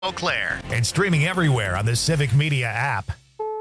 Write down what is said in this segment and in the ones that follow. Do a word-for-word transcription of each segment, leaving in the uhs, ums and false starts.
Eau Claire. And streaming everywhere on the Civic Media app.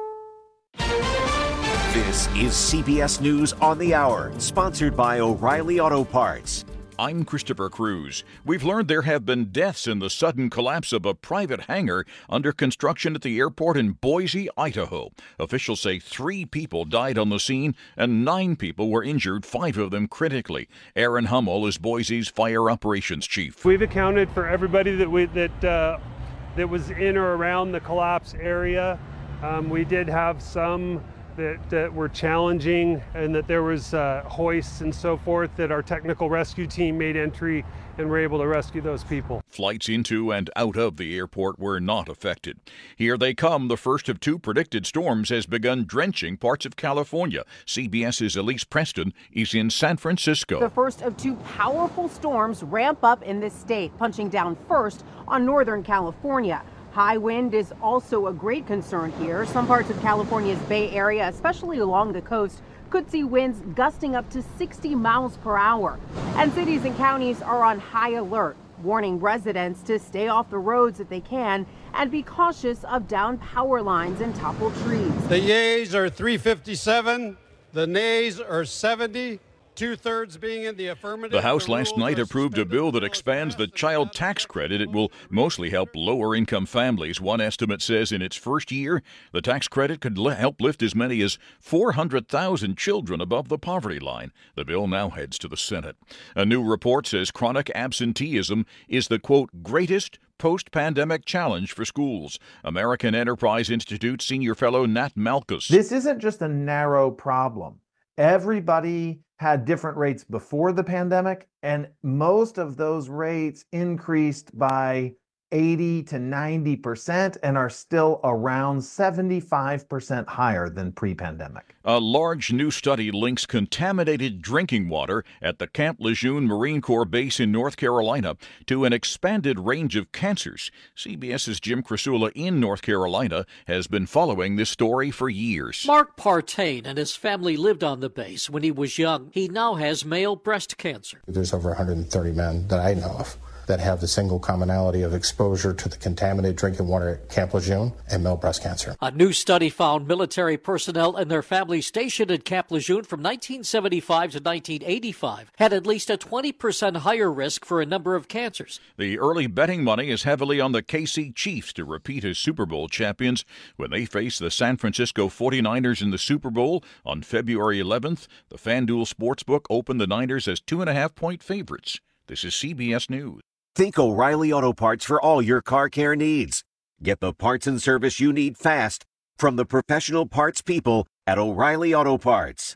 This is C B S News on the Hour, sponsored by O'Reilly Auto Parts. I'm Christopher Cruz. We've learned there have been deaths in the sudden collapse of a private hangar under construction at the airport in Boise, Idaho. Officials say three people died on the scene and nine people were injured, five of them critically. Aaron Hummel is Boise's fire operations chief. We've accounted for everybody that we that uh, that was in or around the collapse area. Um, we did have some that, that were challenging, and that there was uh, hoists and so forth that our technical rescue team made entry and were able to rescue those people. Flights into and out of the airport were not affected. Here they come. The first of two predicted storms has begun drenching parts of California. CBS's Elise Preston is in San Francisco. The first of two powerful storms ramp up in this state, punching down first on Northern California. High wind is also a great concern here. Some parts of California's Bay Area, especially along the coast, could see winds gusting up to sixty miles per hour. And cities and counties are on high alert, warning residents to stay off the roads if they can and be cautious of downed power lines and toppled trees. The yeas are three fifty-seven, the nays are seventy. Two-thirds being in the affirmative. The House last night approved a bill that expands the child tax credit. It will mostly help lower-income families. One estimate says in its first year, the tax credit could li- help lift as many as four hundred thousand children above the poverty line. The bill now heads to the Senate. A new report says chronic absenteeism is the, quote, greatest post-pandemic challenge for schools. American Enterprise Institute senior fellow Nat Malkus. This isn't just a narrow problem. Everybody had different rates before the pandemic, and most of those rates increased by eighty to ninety percent and are still around seventy-five percent higher than pre-pandemic. A large new study links contaminated drinking water at the Camp Lejeune Marine Corps base in North Carolina to an expanded range of cancers. CBS's Jim Krasula in North Carolina has been following this story for years. Mark Partain and his family lived on the base when he was young. He now has male breast cancer. There's over one hundred thirty men that I know of that have the single commonality of exposure to the contaminated drinking water at Camp Lejeune and male breast cancer. A new study found military personnel and their families stationed at Camp Lejeune from nineteen seventy-five to nineteen eighty-five had at least a twenty percent higher risk for a number of cancers. The early betting money is heavily on the K C Chiefs to repeat as Super Bowl champions when they face the San Francisco forty-niners in the Super Bowl on February eleventh. The FanDuel Sportsbook opened the Niners as two and a half point favorites. This is C B S News. Think O'Reilly Auto Parts for all your car care needs. Get the parts and service you need fast from the professional parts people at O'Reilly Auto Parts.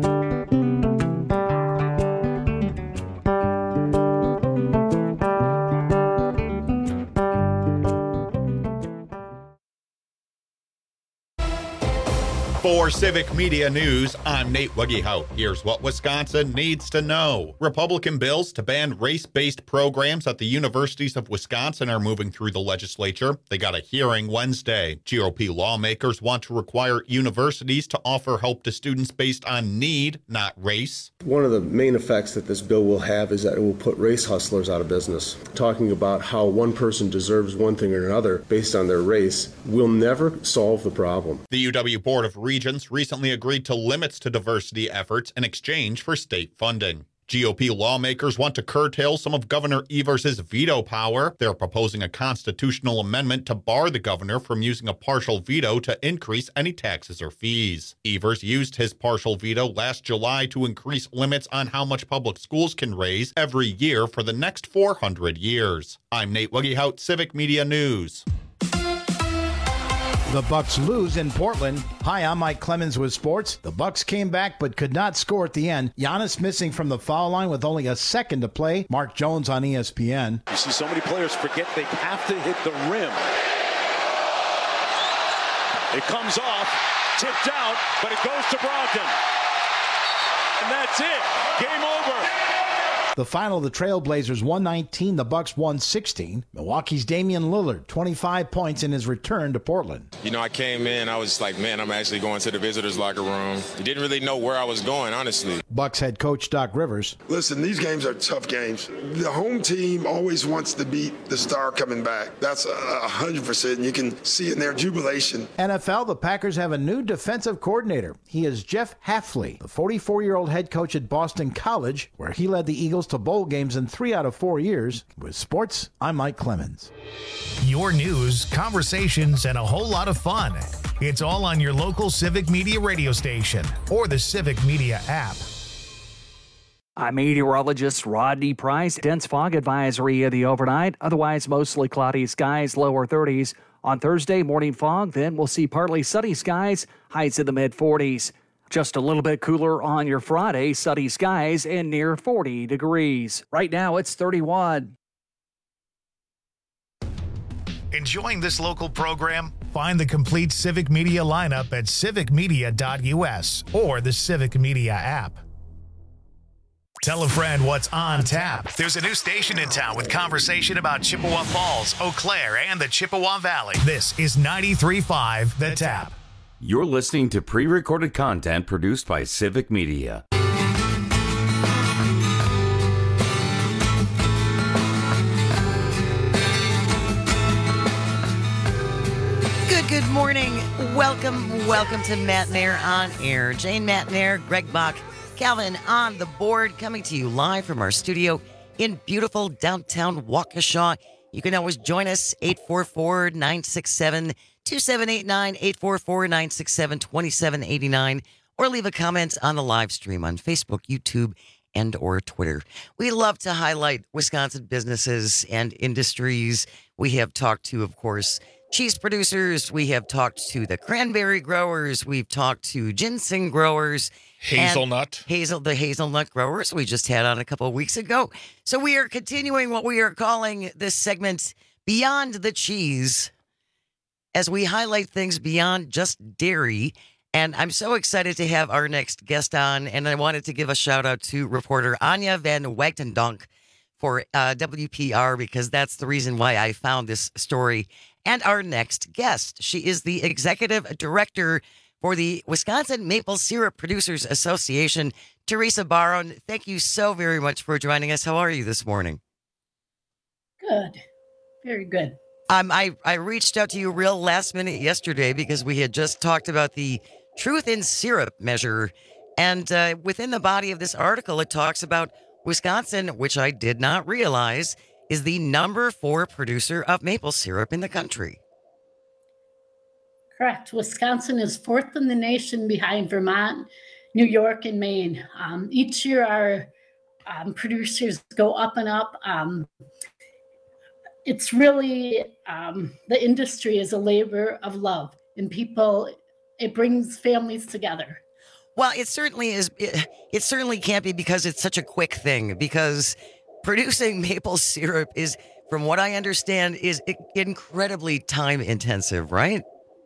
For Civic Media News, I'm Nate Wuggehout. Here's what Wisconsin needs to know. Republican bills to ban race-based programs at the universities of Wisconsin are moving through the legislature. They got a hearing Wednesday. G O P lawmakers want to require universities to offer help to students based on need, not race. One of the main effects that this bill will have is that it will put race hustlers out of business. Talking about how one person deserves one thing or another based on their race will never solve the problem. The U W Board of Regents recently agreed to limits to diversity efforts in exchange for state funding. G O P lawmakers want to curtail some of Governor Evers' veto power. They're proposing a constitutional amendment to bar the governor from using a partial veto to increase any taxes or fees. Evers used his partial veto last July to increase limits on how much public schools can raise every year for the next four hundred years. I'm Nate Wuggehout, Civic Media News. The Bucks lose in Portland. Hi, I'm Mike Clemens with sports. The Bucks came back but could not score at the end. Giannis missing from the foul line with only a second to play. Mark Jones on E S P N. You see so many players forget they have to hit the rim. It comes off, tipped out, but it goes to Brogdon. And that's it. Game over. The final, the Trailblazers one nineteen, the Bucks one sixteen. Milwaukee's Damian Lillard, twenty-five points in his return to Portland. You know, I came in, I was like, man, I'm actually going to the visitors' locker room. I didn't really know where I was going, honestly. Bucks head coach Doc Rivers. Listen, these games are tough games. The home team always wants to beat the star coming back. That's a hundred percent. You can see in their jubilation. N F L, the Packers have a new defensive coordinator. He is Jeff Hafley, the forty-four-year-old head coach at Boston College, where he led the Eagles to bowl games in three out of four years. With sports, I'm Mike Clemens. Your news, conversations, and a whole lot of fun. It's all on your local Civic Media radio station or the Civic Media app. I'm meteorologist Rodney Price. Dense fog advisory in the overnight. Otherwise, mostly cloudy skies, lower thirties. On Thursday, morning fog. Then we'll see partly sunny skies, highs in the mid forties. Just a little bit cooler on your Friday, sunny skies and near forty degrees. Right now, it's thirty-one. Enjoying this local program? Find the complete Civic Media lineup at civic media dot u s or the Civic Media app. Tell a friend what's on tap. There's a new station in town with conversation about Chippewa Falls, Eau Claire, and the Chippewa Valley. This is ninety-three point five The Tap. You're listening to pre-recorded content produced by Civic Media. Good, good morning. Welcome, welcome to Matt Nair on Air. Jane Matt Nair, Greg Bach, Calvin on the board, coming to you live from our studio in beautiful downtown Waukesha. You can always join us, eight four four, nine six seven, two seven eight nine, eight four four, nine six seven, two seven eight nine, or leave a comment on the live stream on Facebook, YouTube, and or Twitter. We love to highlight Wisconsin businesses and industries. We have talked to, of course, cheese producers. We have talked to the cranberry growers. We've talked to ginseng growers. Hazelnut. Hazel, the hazelnut growers we just had on a couple of weeks ago. So we are continuing what we are calling this segment Beyond the Cheese, as we highlight things beyond just dairy. And I'm so excited to have our next guest on. And I wanted to give a shout out to reporter Anya van Wagtendonk for uh, W P R, because that's the reason why I found this story. And our next guest, she is the executive director for the Wisconsin Maple Syrup Producers Association. Teresa Baron, thank you so very much for joining us. How are you this morning? Good. Very good. Um, I, I reached out to you real last minute yesterday because we had just talked about the Truth in Syrup measure. And uh, within the body of this article, it talks about Wisconsin, which I did not realize, is the number four producer of maple syrup in the country. Correct. Wisconsin is fourth in the nation behind Vermont, New York, and Maine. Um, each year, our um, producers go up and up. Um, it's really, um, the industry is a labor of love, and people, it brings families together. Well, it certainly is. It, it certainly can't be because it's such a quick thing, because producing maple syrup is, from what I understand, is incredibly time intensive, right?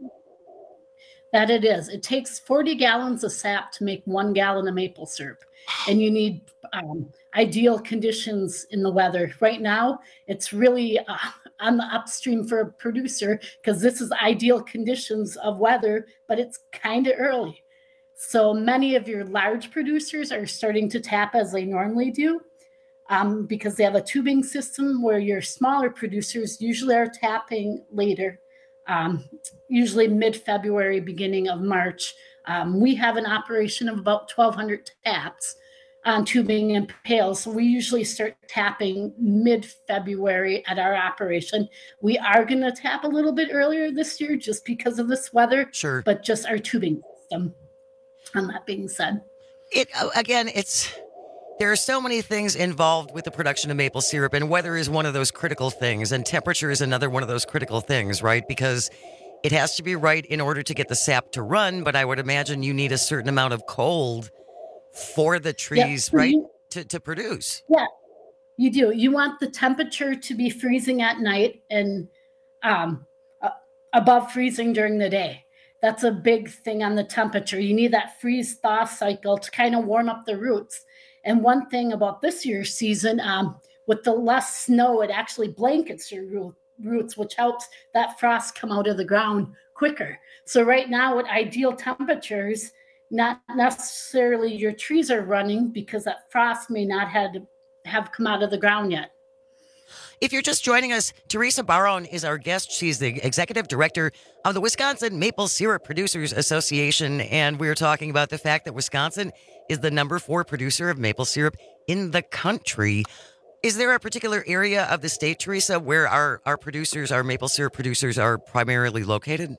That it is. It takes forty gallons of sap to make one gallon of maple syrup. And you need um, ideal conditions in the weather. Right now, it's really uh, on the upstream for a producer because this is ideal conditions of weather, but it's kind of early. So many of your large producers are starting to tap as they normally do um, because they have a tubing system, where your smaller producers usually are tapping later. Um, usually mid-February, beginning of March. Um, we have an operation of about twelve hundred taps on tubing and pails. So we usually start tapping mid-February at our operation. We are going to tap a little bit earlier this year just because of this weather. Sure. But just our tubing system. And that being said. It again, it's there are so many things involved with the production of maple syrup, and weather is one of those critical things, and temperature is another one of those critical things, right? Because it has to be right in order to get the sap to run, but I would imagine you need a certain amount of cold for the trees, yeah, right, you, to, to produce. Yeah, you do. You want the temperature to be freezing at night and um, uh, above freezing during the day. That's a big thing on the temperature. You need that freeze-thaw cycle to kind of warm up the roots. And one thing about this year's season, um, with the less snow, it actually blankets your root, roots, which helps that frost come out of the ground quicker. So right now, at ideal temperatures, not necessarily your trees are running because that frost may not had have come out of the ground yet. If you're just joining us, Teresa Barone is our guest. She's the executive director of the Wisconsin Maple Syrup Producers Association, and we're talking about the fact that Wisconsin is the number four producer of maple syrup in the country. Is there a particular area of the state, Teresa, where our, our producers, our maple syrup producers, are primarily located?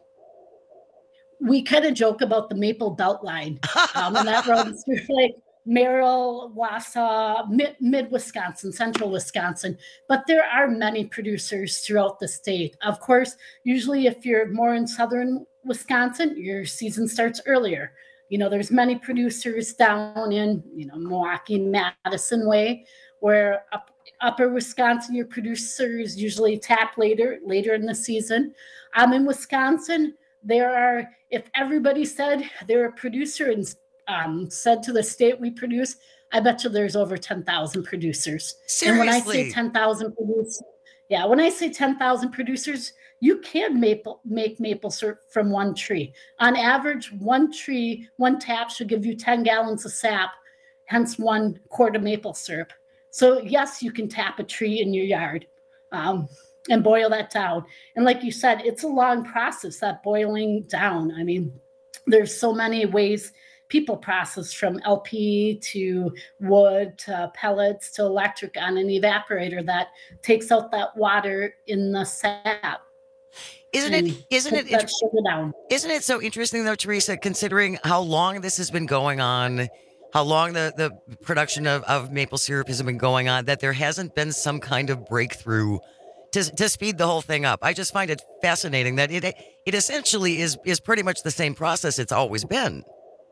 We kind of joke about the Maple Belt Line, um, and that runs through like Merrill, Wausau, mid, mid Wisconsin, central Wisconsin. But there are many producers throughout the state. Of course, usually if you're more in southern Wisconsin, your season starts earlier. You know, there's many producers down in, you know, Milwaukee, Madison way, where up, upper Wisconsin, your producers usually tap later, later in the season. Um, in Wisconsin, there are, if everybody said they're a producer and um, said to the state we produce, I bet you there's over ten thousand producers. Seriously? And when I say ten thousand producers, yeah, when I say ten thousand producers, you can maple, make maple syrup from one tree. On average, one tree, one tap should give you ten gallons of sap, hence one quart of maple syrup. So yes, you can tap a tree in your yard um, and boil that down. And like you said, it's a long process, that boiling down. I mean, there's so many ways people process, from L P to wood to pellets to electric on an evaporator that takes out that water in the sap. Isn't it? Isn't it? That sugar down. Isn't it so interesting though, Teresa, considering how long this has been going on, how long the, the production of, of maple syrup has been going on, that there hasn't been some kind of breakthrough to to speed the whole thing up. I just find it fascinating that it it essentially is is pretty much the same process it's always been.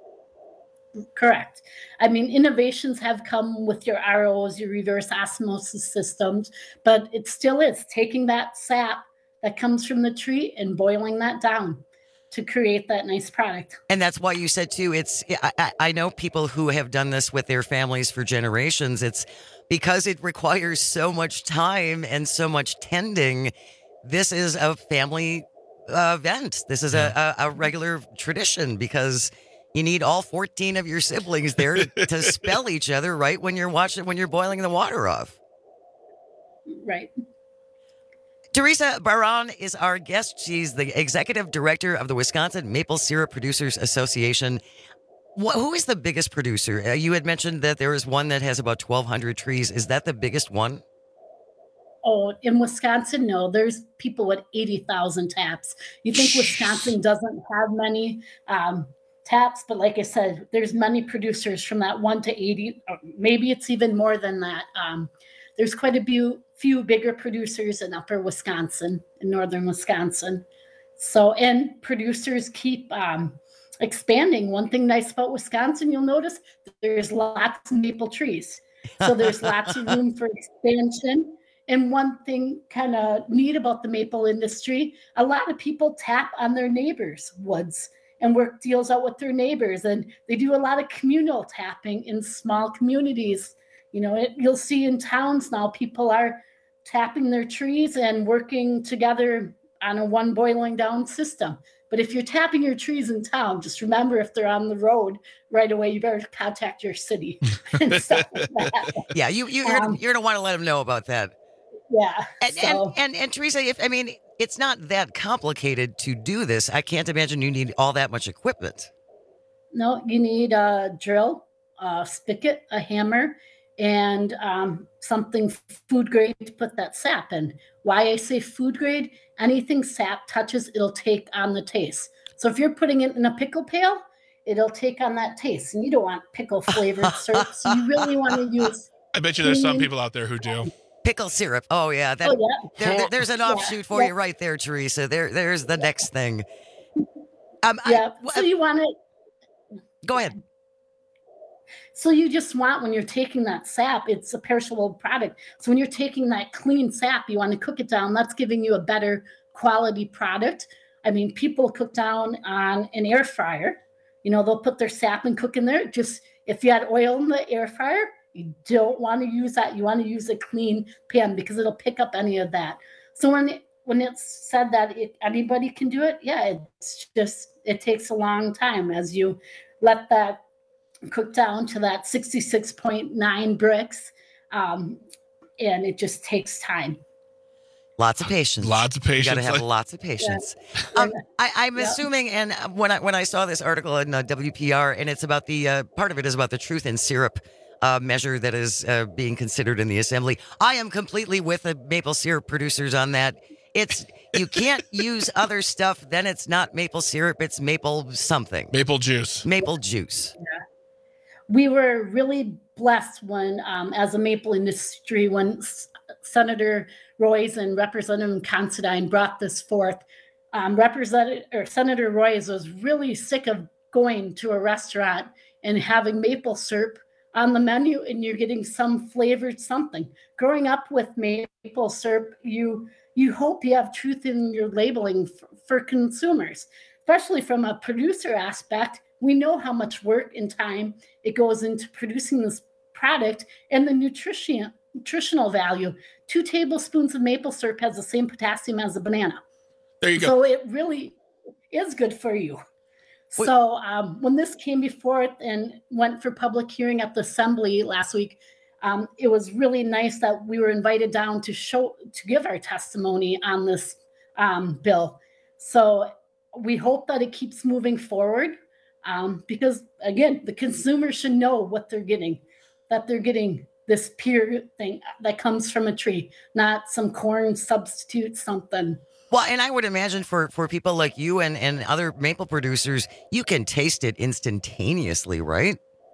Correct. I mean, innovations have come with your R Os, your reverse osmosis systems, but it still is taking that sap that comes from the tree and boiling that down to create that nice product. And that's why you said too, it's, I, I know people who have done this with their families for generations. It's because it requires so much time and so much tending. This is a family uh, event. This is a, a, a regular tradition because you need all fourteen of your siblings there to, to spell each other right when you're watching, when you're boiling the water off. Right. Teresa Barone is our guest. She's the executive director of the Wisconsin Maple Syrup Producers Association. Wh- who is the biggest producer? Uh, you had mentioned that there is one that has about twelve hundred trees. Is that the biggest one? Oh, in Wisconsin, no. There's people with eighty thousand taps. You think Wisconsin doesn't have many um, taps, but like I said, there's many producers from that one to eighty, or maybe it's even more than that. Um, there's quite a few, few bigger producers in upper Wisconsin, in northern Wisconsin. So, and producers keep um, expanding. One thing nice about Wisconsin, you'll notice there's lots of maple trees. So there's lots of room for expansion. And one thing kind of neat about the maple industry, a lot of people tap on their neighbors' woods and work deals out with their neighbors. And they do a lot of communal tapping in small communities. You know, it, you'll see in towns now, people are tapping their trees and working together on a one boiling down system. But if you're tapping your trees in town, just remember, if they're on the road right away, you better contact your city and stuff like that. Yeah, you, you, you're, Um, you're going to want to let them know about that. Yeah. And, so- and, and, and Teresa, if I mean, it's not that complicated to do this. I can't imagine you need all that much equipment. No, you need a drill, a spigot, a hammer, and um, something food grade to put that sap in. Why I say food grade, anything sap touches, it'll take on the taste. So if you're putting it in a pickle pail, it'll take on that taste. And you don't want pickle flavored syrup. So you really want to use. I bet you there's some clean- people out there who do. Pickle syrup. Oh, yeah. That, Oh, yeah. there- there- there's an Yeah, offshoot for yeah. you right there, Teresa. There, There's the next thing. Um, Yeah. I, so you want it. Go ahead. So you just want, when you're taking that sap, it's a perishable product. So when you're taking that clean sap, you want to cook it down. That's giving you a better quality product. I mean, people cook down on an air fryer. You know, they'll put their sap and cook in there. Just if you had oil in the air fryer, you don't want to use that. You want to use a clean pan because it'll pick up any of that. So when it, when it's said that it, anybody can do it, yeah, it's just, it takes a long time as you let that cook down to that sixty-six point nine Brix. Um, and it just takes time. Lots of patience. Lots of patience. You got to have lots of patience. Yeah. Um, I, I'm Yeah. assuming, and when I when I saw this article in uh, W P R, and it's about the uh, part of it is about the truth in syrup uh, measure that is uh, being considered in the assembly. I am completely with the maple syrup producers on that. It's you can't use other stuff. Then it's not maple syrup. It's maple something. Maple juice. Maple juice. Yeah. We were really blessed when, um, as a maple industry, when S- Senator Royce and Representative Considine brought this forth. Um, Representative or Senator Royce was really sick of going to a restaurant and having maple syrup on the menu, and you're getting some flavored something. Growing up with maple syrup, you you hope you have truth in your labeling for, for consumers, especially from a producer aspect. We know how much work and time it goes into producing this product and the nutrition nutritional value. Two tablespoons of maple syrup has the same potassium as a banana. There you go. So it really is good for you. Wait. So um, when this came before it and went for public hearing at the assembly last week, um, it was really nice that we were invited down to show to give our testimony on this um, bill. So we hope that it keeps moving forward um, because, again, the consumer should know what they're getting, that they're getting this pure thing that comes from a tree, not some corn substitute something. Well, and I would imagine for, for people like you and, and other maple producers, you can taste it instantaneously, right?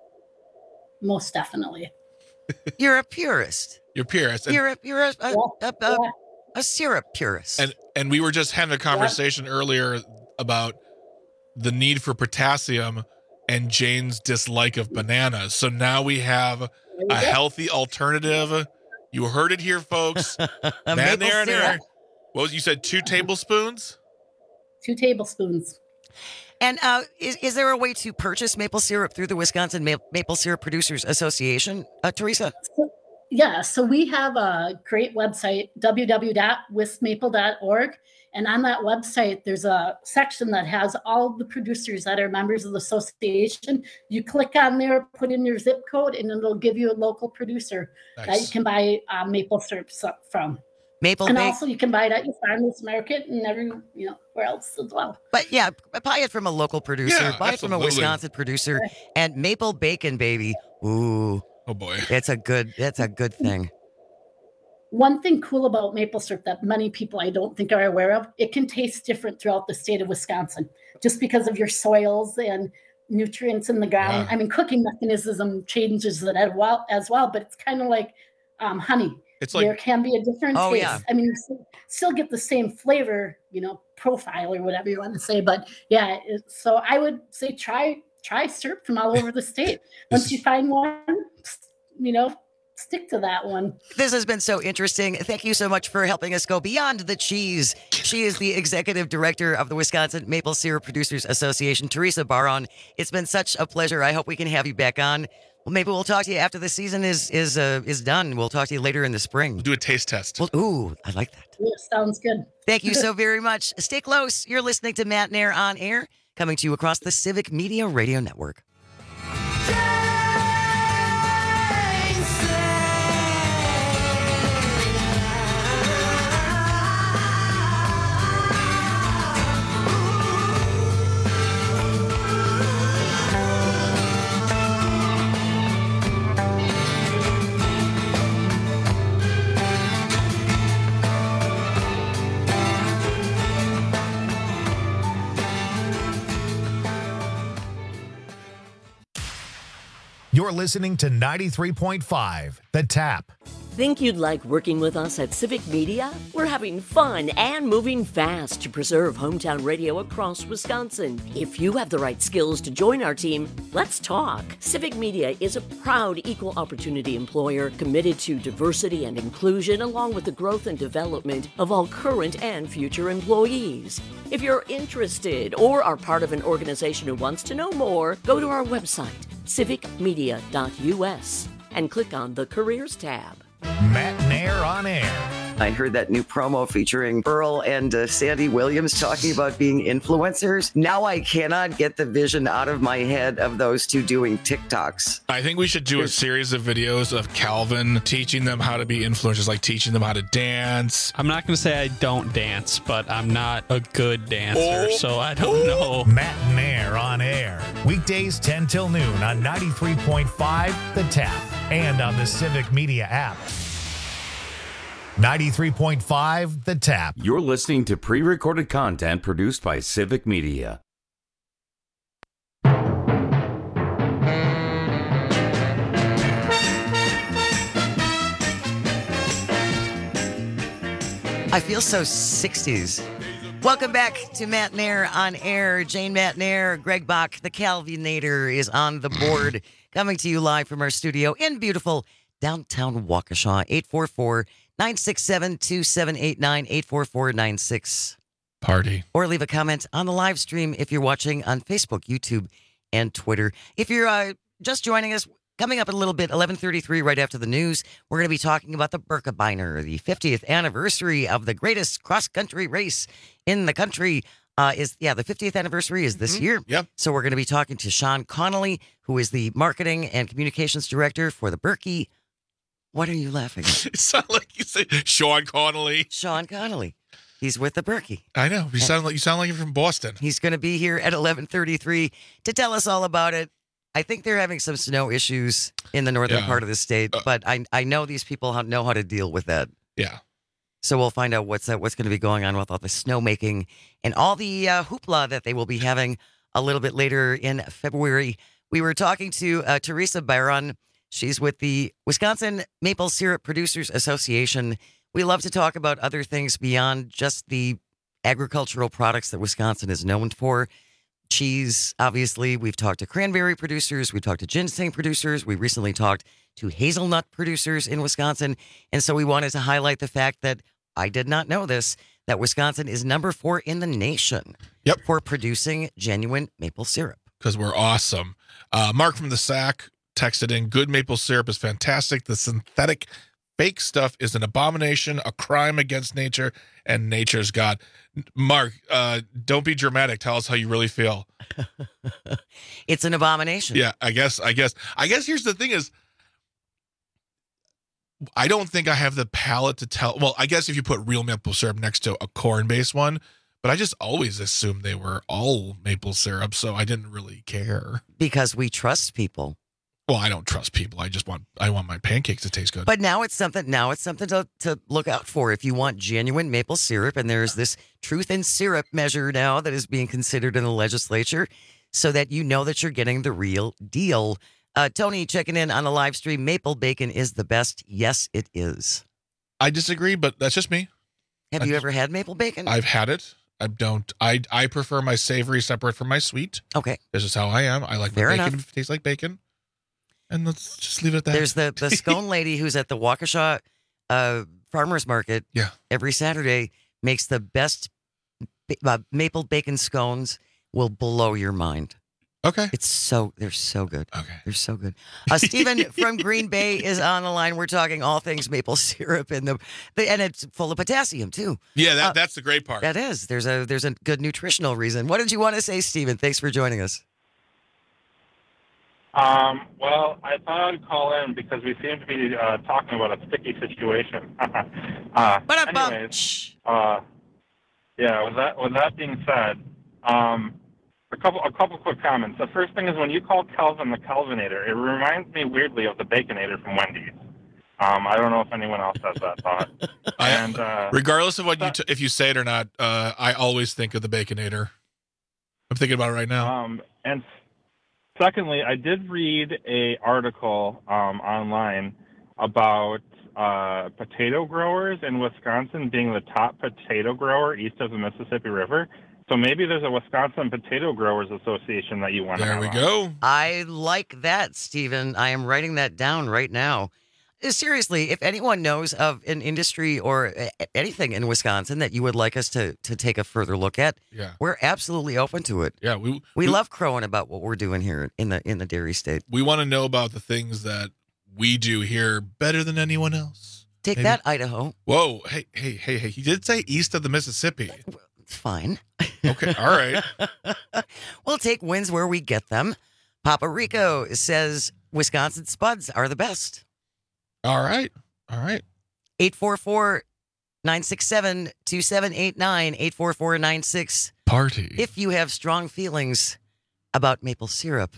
Most definitely. You're a purist. You're purist. And, You're a you're a, a, Yeah, a, a, yeah. a syrup purist. and and we were just having a conversation earlier about the need for potassium and Jane's dislike of bananas. So now we have a healthy alternative. You heard it here, folks. A Man, maple there, there. syrup. What was you said? Two tablespoons? Two tablespoons. And uh, is, is there a way to purchase maple syrup through the Wisconsin Ma- Maple Syrup Producers Association, uh, Teresa? Yeah, so we have a great website, w w w dot wisc maple dot org. And on that website, there's a section that has all the producers that are members of the association. You click on there, put in your zip code, and it'll give you a local producer Nice. that you can buy uh, maple syrup so- from. Maple And bake. also you can buy it at your farmer's market and every, you know, where else as well. But yeah, buy it from a local producer. Yeah, buy it from a absolutely. Wisconsin producer. And maple bacon, baby. Ooh, Oh boy. it's a good. That's a good thing. One thing cool about maple syrup that many people I don't think are aware of, it can taste different throughout the state of Wisconsin just because of your soils and nutrients in the ground. Yeah. I mean, cooking mechanism changes it as well, as well, but it's kind of like um, honey. It's like- there can be a different Oh, taste. yeah. I mean, you still, still get the same flavor, you know, profile or whatever you want to say. But yeah, it, so I would say try try syrup from all over the state. Once you find one, you know, stick to that one. This has been so interesting. Thank you so much for helping us go beyond the cheese. She is the executive director of the Wisconsin Maple Syrup Producers Association, Teresa Baron. It's been such a pleasure. I hope we can have you back on. Well, maybe we'll talk to you after the season is is uh, is done. We'll talk to you later in the spring. Do a taste test. Well, ooh, I like that. Yeah, sounds good. Thank you so very much. Stay close. You're listening to Matt Nair on Air, coming to you across the Civic Media Radio Network. You're listening to ninety-three point five, The Tap. Think you'd like working with us at Civic Media? We're having fun and moving fast to preserve hometown radio across Wisconsin. If you have the right skills to join our team, let's talk. Civic Media is a proud equal opportunity employer committed to diversity and inclusion along with the growth and development of all current and future employees. If you're interested or are part of an organization who wants to know more, go to our website, civic media dot u s, and click on the Careers tab. Matt Nair on Air. I heard that new promo featuring Earl and uh, Sandy Williams talking about being influencers. Now I cannot get the vision out of my head of those two doing TikToks. I think we should do a series of videos of Calvin teaching them how to be influencers, like teaching them how to dance. I'm not going to say I don't dance, but I'm not a good dancer, Oh. so I don't know. Matt and Air on air. Weekdays ten till noon on ninety-three point five The Tap and on the Civic Media app. ninety-three point five The Tap. You're listening to pre-recorded content produced by Civic Media. I feel so sixties. Welcome back to Matt and Air on air. Jane Matt and Air, Greg Bach, the Calvinator is on the board, coming to you live from our studio in beautiful downtown Waukesha. eight four four, nine six seven, two seven eight nine, eight four four nine six. Party. Or leave a comment on the live stream if you're watching on Facebook, YouTube, and Twitter. If you're uh, just joining us, coming up in a little bit, eleven thirty-three, right after the news, we're going to be talking about the Birkebeiner, the fiftieth anniversary of the greatest cross-country race in the country. Uh, is yeah, the fiftieth anniversary is this Mhm. year. Yep. So we're going to be talking to Sean Connolly, who is the marketing and communications director for the Birkie. What are you laughing at? It sounded like you said Sean Connolly. Sean Connolly. He's with the Birkie. I know. You sound like you sound like you're from Boston. He's going to be here at eleven thirty-three to tell us all about it. I think they're having some snow issues in the northern Yeah. part of the state, Uh, but I I know these people how, know how to deal with that. Yeah. So we'll find out what's uh, what's going to be going on with all the snowmaking and all the uh, hoopla that they will be having a little bit later in February. We were talking to uh, Teresa Byron. She's with the Wisconsin Maple Syrup Producers Association. We love to talk about other things beyond just the agricultural products that Wisconsin is known for. Cheese, obviously. We've talked to cranberry producers. We've talked to ginseng producers. We recently talked to hazelnut producers in Wisconsin. And so we wanted to highlight the fact that I did not know this, that Wisconsin is number four in the nation Yep. for producing genuine maple syrup. Because we're awesome. Uh, Mark from the S A C texted in, good maple syrup is fantastic. The synthetic fake stuff is an abomination, a crime against nature, and nature's God. Mark, uh, don't be dramatic. Tell us how you really feel. It's an abomination. Yeah, I guess, I guess, I guess here's the thing is, I don't think I have the palate to tell. Well, I guess if you put real maple syrup next to a corn-based one, but I just always assumed they were all maple syrup, so I didn't really care. Because we trust people. Well, I don't trust people. I just want I want my pancakes to taste good. But now it's something now it's something to, to look out for if you want genuine maple syrup. And there's this truth in syrup measure now that is being considered in the legislature so that you know that you're getting the real deal. Uh, Tony checking in on the live stream. Maple bacon is the best. Yes, it is. I disagree, but that's just me. Have I you just- ever had maple bacon? I've had it. I don't. I I prefer my savory separate from my sweet. Okay. This is how I am. I like Fair my bacon enough. if it tastes like bacon. And let's just leave it at that. There's the, the scone lady who's at the Waukesha uh, Farmers Market Yeah. every Saturday, makes the best ba- uh, maple bacon scones, will blow your mind. Okay. It's so, they're so good. Okay. They're so good. Uh, Stephen from Green Bay is on the line. We're talking all things maple syrup and the, the and it's full of potassium too. Yeah, that Uh, that's the great part. That is. There's a there's a good nutritional reason. What did you want to say, Stephen? Thanks for joining us. Um, well, I thought I'd call in because we seem to be uh, talking about a sticky situation. uh, anyways, uh, yeah. With that, with that being said, um, a couple, a couple quick comments. The first thing is when you call Calvin the Calvinator, it reminds me weirdly of the Baconator from Wendy's. Um, I don't know if anyone else has that thought. and uh, Regardless of what you t- if you say it or not, uh, I always think of the Baconator. I'm thinking about it right now. Um, and secondly, I did read a article um, online about uh, potato growers in Wisconsin being the top potato grower east of the Mississippi River. So maybe there's a Wisconsin Potato Growers Association that you want to have. There we on. go. I like that, Stephen. I am writing that down right now. Uh, Seriously, if anyone knows of an industry or uh, anything in Wisconsin that you would like us to to take a further look at, Yeah. we're absolutely open to it. Yeah, we We love crowing about what we're doing here in the in the dairy state. we want to know about the things that we do here better than anyone else. Take Maybe. that, Idaho. Whoa. Hey, hey, hey, hey. He did say east of the Mississippi. Fine. Okay. All right. We'll take wins where we get them. Papa Rico says Wisconsin Spuds are the best. All right. All right. eight four four, nine six seven, two seven eight nine. eight four four nine six. Party. If you have strong feelings about maple syrup.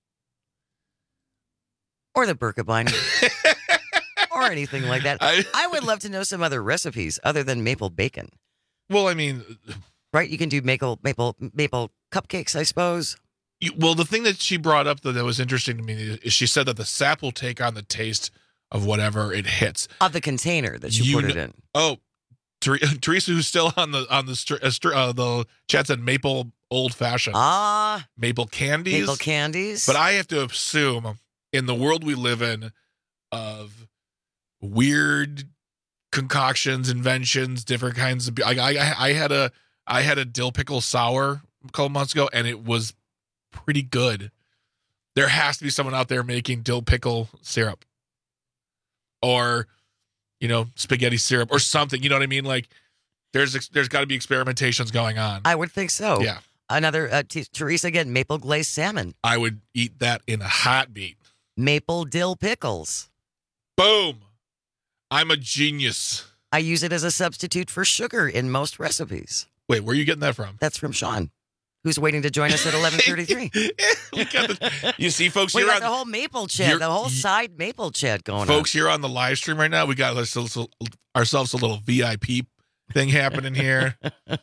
Or the Birkebeiner. Or anything like that. I, I would love to know some other recipes other than maple bacon. Well, I mean, right? You can do maple maple maple cupcakes, I suppose. You, well, the thing that she brought up that, that was interesting to me is she said that the sap will take on the taste of whatever it hits of the container that you, you put kn- it in. Oh, Teresa, who's still on the on the uh, the chat said maple old fashioned. Ah, maple candies. Maple candies. But I have to assume in the world we live in of weird concoctions, inventions, different kinds of. I, I I had a I had a dill pickle sour a couple months ago, and it was pretty good. There has to be someone out there making dill pickle syrup, or you know, spaghetti syrup, or something. You know what I mean? Like there's there's got to be experimentations going on. I would think so. Yeah. Another uh, t- Teresa again, maple glazed salmon. I would eat that in a heartbeat. Maple dill pickles. Boom. I'm a genius. I use it as a substitute for sugar in most recipes. Wait, where are you getting that from? That's from Sean, who's waiting to join us at eleven thirty-three. You see, folks, we you're got on the whole maple chat, the whole side maple chat going folks, on. Folks, you're on the live stream right now. We got ourselves a little V I P thing happening here.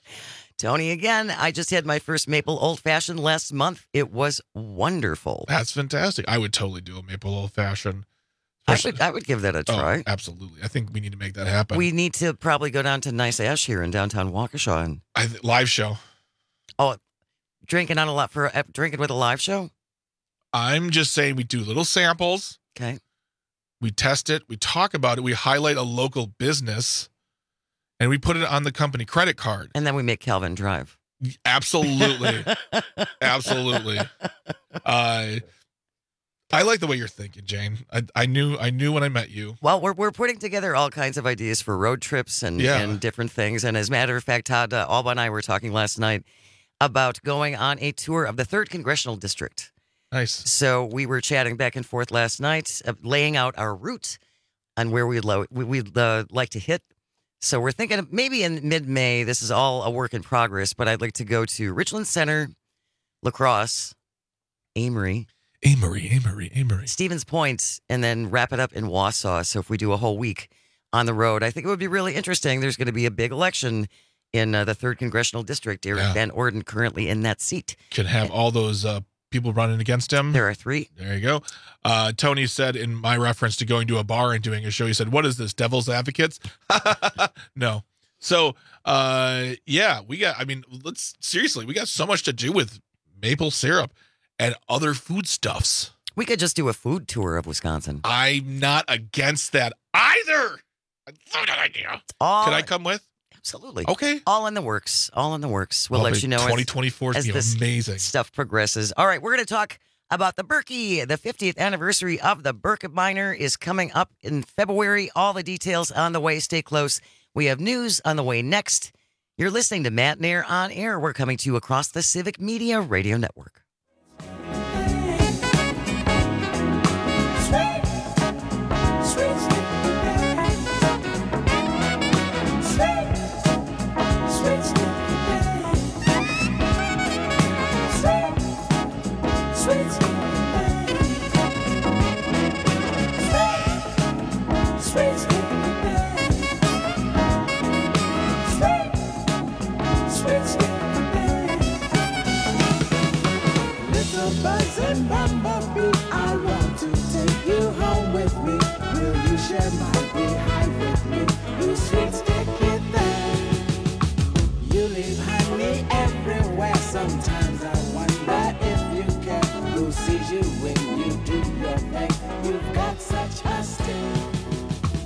Tony, again, I just had my first maple old-fashioned last month. It was wonderful. That's fantastic. I would totally do a maple old-fashioned. I would, I would give that a try. Oh, absolutely. I think we need to make that happen. We need to probably go down to Nice Ash here in downtown Waukesha. And, I, live show. Oh, drinking on a lot for uh, drinking with a live show? I'm just saying we do little samples. Okay. We test it. We talk about it. We highlight a local business. And we put it on the company credit card. And then we make Calvin drive. Absolutely. Absolutely. Uh, I like the way you're thinking, Jane. I, I knew I knew when I met you. Well, we're we're putting together all kinds of ideas for road trips and, yeah. and different things. And as a matter of fact, Todd, uh, Alba and I were talking last night about going on a tour of the third Congressional District. Nice. So we were chatting back and forth last night, uh, laying out our route on where we'd, lo- we'd uh, like to hit. So we're thinking of maybe in mid-May. This is all a work in progress, but I'd like to go to Richland Center, La Crosse, Amory. Amory, Amory, Amory. Stevens Point, and then wrap it up in Wausau. So if we do a whole week on the road, I think it would be really interesting. There's going to be a big election in uh, the third Congressional District. Eric yeah. Van Orden currently in that seat. Can have all those uh, people running against him. There are three. There you go. Uh, Tony said in my reference to going to a bar and doing a show, he said, what is this, Devil's Advocates? No. So, uh, yeah, we got, I mean, let's, seriously, we got so much to do with maple syrup and other foodstuffs. We could just do a food tour of Wisconsin. I'm not against that either. I love that idea. All, Can I come with? Absolutely. Okay. All in the works. All in the works. We'll Well, let you know twenty twenty-four as, is as this amazing. stuff progresses. All right, we're going to talk about the Berkey. The fiftieth anniversary of the Birkebeiner is coming up in February. All the details on the way. Stay close. We have news on the way next. You're listening to Matt Nair on Air. We're coming to you across the Civic Media Radio Network. Sometimes I wonder if you can. Who sees you when you do your thing? You've got such a sting.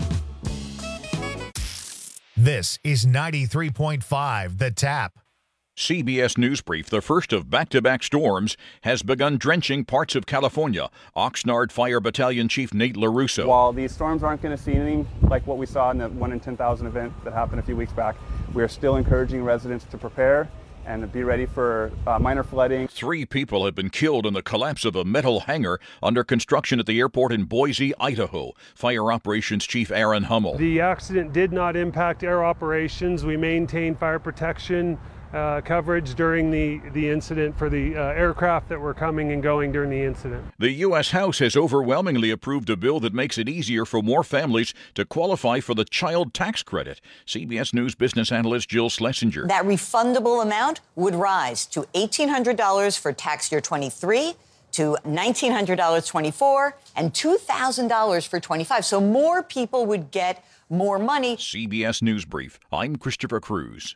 This is ninety-three point five The Tap. C B S News Brief, the first of back-to-back storms, has begun drenching parts of California. Oxnard Fire Battalion Chief Nate LaRusso. While these storms aren't going to see anything like what we saw in the one in ten thousand event that happened a few weeks back, we are still encouraging residents to prepare and be ready for uh, minor flooding. Three people have been killed in the collapse of a metal hangar under construction at the airport in Boise, Idaho. Fire Operations Chief Aaron Hummel. The accident did not impact air operations. We maintained fire protection Uh, coverage during the, the incident for the uh, aircraft that were coming and going during the incident. The U S House has overwhelmingly approved a bill that makes it easier for more families to qualify for the child tax credit. C B S News business analyst Jill Schlesinger. That refundable amount would rise to eighteen hundred dollars for tax year twenty-three, to nineteen hundred dollars twenty-four, and two thousand dollars for twenty-five. So more people would get more money. C B S News Brief. I'm Christopher Cruz.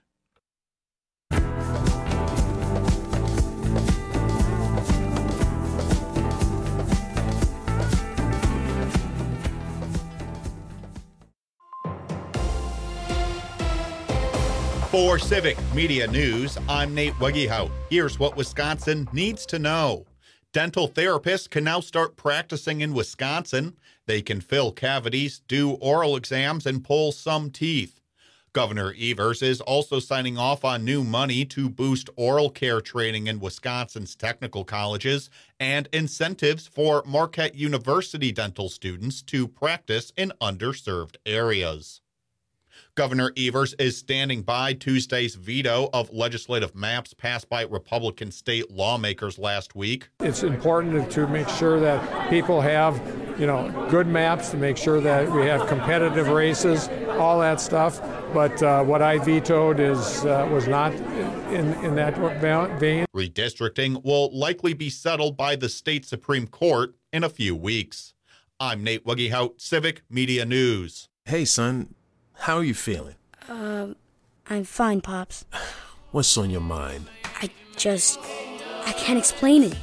For Civic Media News, I'm Nate Wegehout. Here's what Wisconsin needs to know. Dental therapists can now start practicing in Wisconsin. They can fill cavities, do oral exams, and pull some teeth. Governor Evers is also signing off on new money to boost oral care training in Wisconsin's technical colleges and incentives for Marquette University dental students to practice in underserved areas. Governor Evers is standing by Tuesday's veto of legislative maps passed by Republican state lawmakers last week. It's important to make sure that people have, you know, good maps, to make sure that we have competitive races, all that stuff. But uh, what I vetoed is uh, was not in, in that vein. Redistricting will likely be settled by the state Supreme Court in a few weeks. I'm Nate Wegehout, Civic Media News. Hey, son. How are you feeling? Um, I'm fine, Pops. What's on your mind? I just... I can't explain it.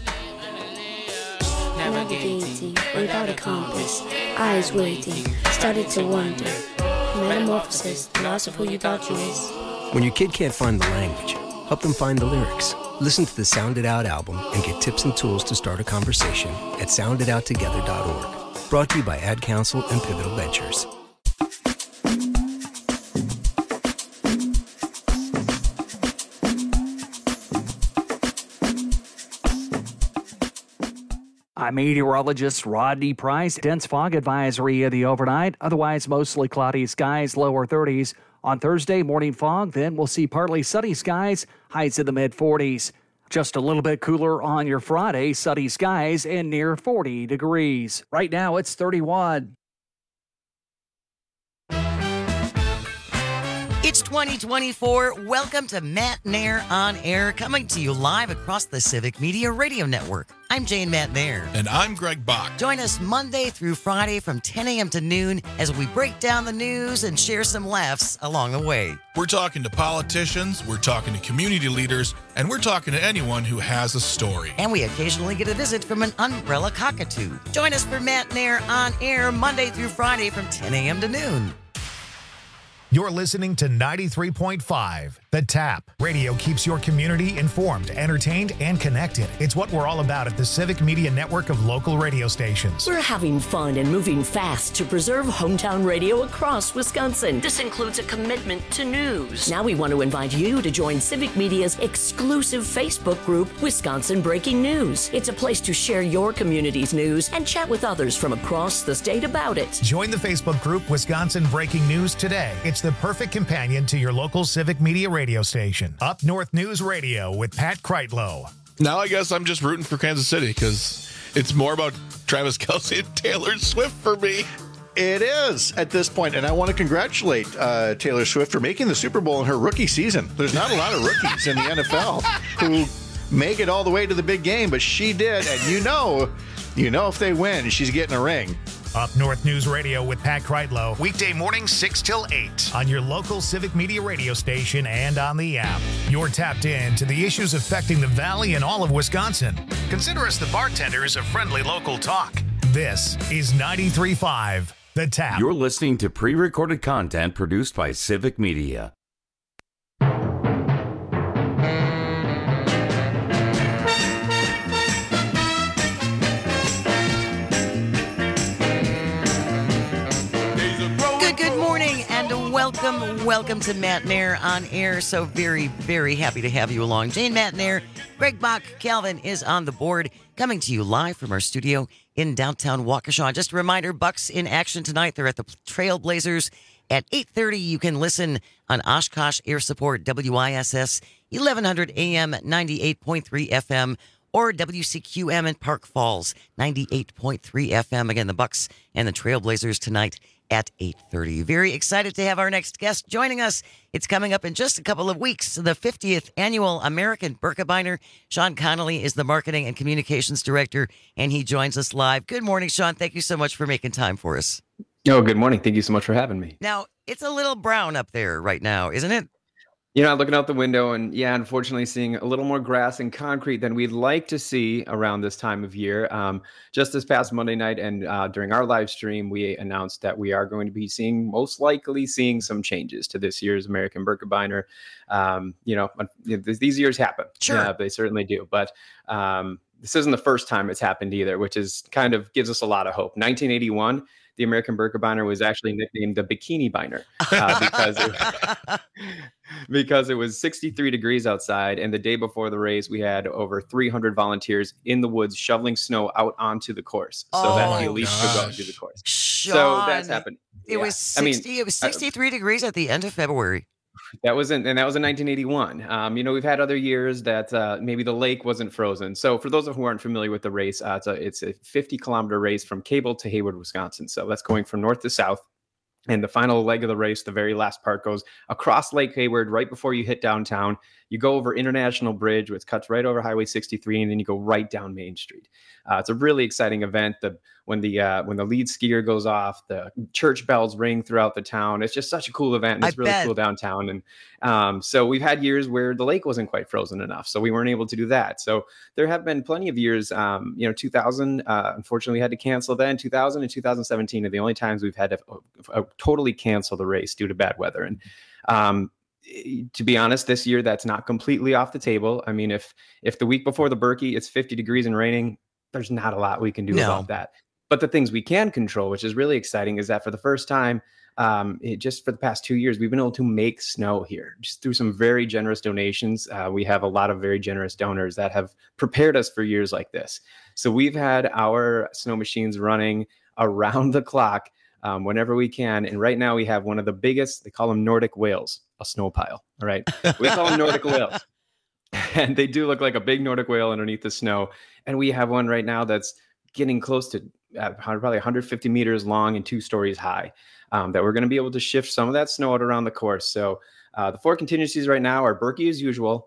Navigating without a compass, eyes waiting, started to wonder. Metamorphosis, the loss of who you thought you was. When your kid can't find the language, help them find the lyrics. Listen to the Sound It Out album and get tips and tools to start a conversation at sound it out together dot org. Brought to you by Ad Council and Pivotal Ventures. I'm meteorologist Rodney Price. Dense fog advisory of the overnight. Otherwise, mostly cloudy skies, lower thirties. On Thursday, morning fog. Then we'll see partly sunny skies, highs in the mid forties. Just a little bit cooler on your Friday, sunny skies and near forty degrees. Right now, it's thirty-one. It's twenty twenty-four. Welcome to Matt Nair on Air, coming to you live across the Civic Media Radio Network. I'm Jane Matt Nair. And I'm Greg Bach. Join us Monday through Friday from ten a.m. to noon as we break down the news and share some laughs along the way. We're talking to politicians, we're talking to community leaders, and we're talking to anyone who has a story. And we occasionally get a visit from an umbrella cockatoo. Join us for Matt Nair on Air Monday through Friday from ten a.m. to noon. You're listening to ninety-three point five, The Tap. Radio keeps your community informed, entertained, and connected. It's what we're all about at the Civic Media Network of local radio stations. We're having fun and moving fast to preserve hometown radio across Wisconsin. This includes a commitment to news. Now we want to invite you to join Civic Media's exclusive Facebook group, Wisconsin Breaking News. It's a place to share your community's news and chat with others from across the state about it. Join the Facebook group, Wisconsin Breaking News, today. It's the perfect companion to your local Civic Media radio station. Up North News Radio with Pat Kreitlow. Now I guess I'm just rooting for Kansas City because it's more about Travis Kelce and Taylor Swift for me. It is at this point, and I want to congratulate uh, Taylor Swift for making the Super Bowl in her rookie season. There's not a lot of rookies in the N F L who make it all the way to the big game, but she did, and you know, you know if they win, she's getting a ring. Up North News Radio with Pat Kreitlow, weekday mornings six till eight on your local Civic Media radio station and on the app. You're tapped in to the issues affecting the Valley and all of Wisconsin. Consider us the bartenders of friendly local talk. This is ninety-three point five, The Tap. You're listening to pre-recorded content produced by Civic Media. Welcome, welcome to Matt and Air on Air. So very, very happy to have you along. Jane, Matt and Air, Greg Bach, Calvin is on the board, coming to you live from our studio in downtown Waukesha. Just a reminder, Bucks in action tonight. They're at the Trailblazers at eight thirty. You can listen on Oshkosh Air Support, W I S S, eleven hundred A M, ninety-eight point three F M, or W C Q M in Park Falls, ninety-eight point three F M. Again, the Bucks and the Trailblazers tonight at eight thirty. Very excited to have our next guest joining us. It's coming up in just a couple of weeks, the fiftieth Annual American Birkebeiner. Sean Connolly is the Marketing and Communications Director, and he joins us live. Good morning, Sean. Thank you so much for making time for us. Oh, good morning. Thank you so much for having me. Now, it's a little brown up there right now, isn't it? You know, looking out the window and, yeah, unfortunately seeing a little more grass and concrete than we'd like to see around this time of year. Um, just this past Monday night and uh, during our live stream, we announced that we are going to be seeing, most likely seeing some changes to this year's American Birkebeiner. Um, you know, these years happen. Sure. Yeah, they certainly do. But um, this isn't the first time it's happened either, which is kind of gives us a lot of hope. nineteen eighty-one, the American Birkebeiner was actually nicknamed the Bikini Beiner uh, because it, because it was sixty-three degrees outside, and the day before the race, we had over three hundred volunteers in the woods shoveling snow out onto the course, so Oh that my the elite could go gosh. to the course. Sean, so that's happened. It Yeah. was sixty. I mean, it was uh, sixty-three degrees at the end of February. That was in, and that was in nineteen eighty-one. Um, you know, we've had other years that uh, maybe the lake wasn't frozen. So for those who aren't familiar with the race, uh, it's a it's a fifty kilometer race from Cable to Hayward, Wisconsin. So that's going from north to south. And the final leg of the race, the very last part, goes across Lake Hayward right before you hit downtown. You go over International Bridge, which cuts right over Highway sixty-three, and then you go right down Main Street. Uh, it's a really exciting event. The when the uh, when the lead skier goes off, the church bells ring throughout the town. It's just such a cool event. And it's I really bet. cool downtown. And um, so we've had years where the lake wasn't quite frozen enough, so we weren't able to do that. So there have been plenty of years. Um, you know, two thousand, uh, unfortunately, we had to cancel then. two thousand and two thousand seventeen are the only times we've had to uh, uh, totally cancel the race due to bad weather. And um, to be honest, this year that's not completely off the table. I mean, if if the week before the Berkey it's fifty degrees and raining, there's not a lot we can do No. about that. But the things we can control, which is really exciting, is that for the first time, um, it, just for the past two years, we've been able to make snow here just through some very generous donations. Uh, we have a lot of very generous donors that have prepared us for years like this. So we've had our snow machines running around the clock um, whenever we can. And right now we have one of the biggest, they call them Nordic whales, a snow pile. All right. We call them Nordic whales. And they do look like a big Nordic whale underneath the snow. And we have one right now that's getting close to uh, probably one hundred fifty meters long and two stories high, um, that we're going to be able to shift some of that snow out around the course. So uh, the four contingencies right now are Berkey as usual,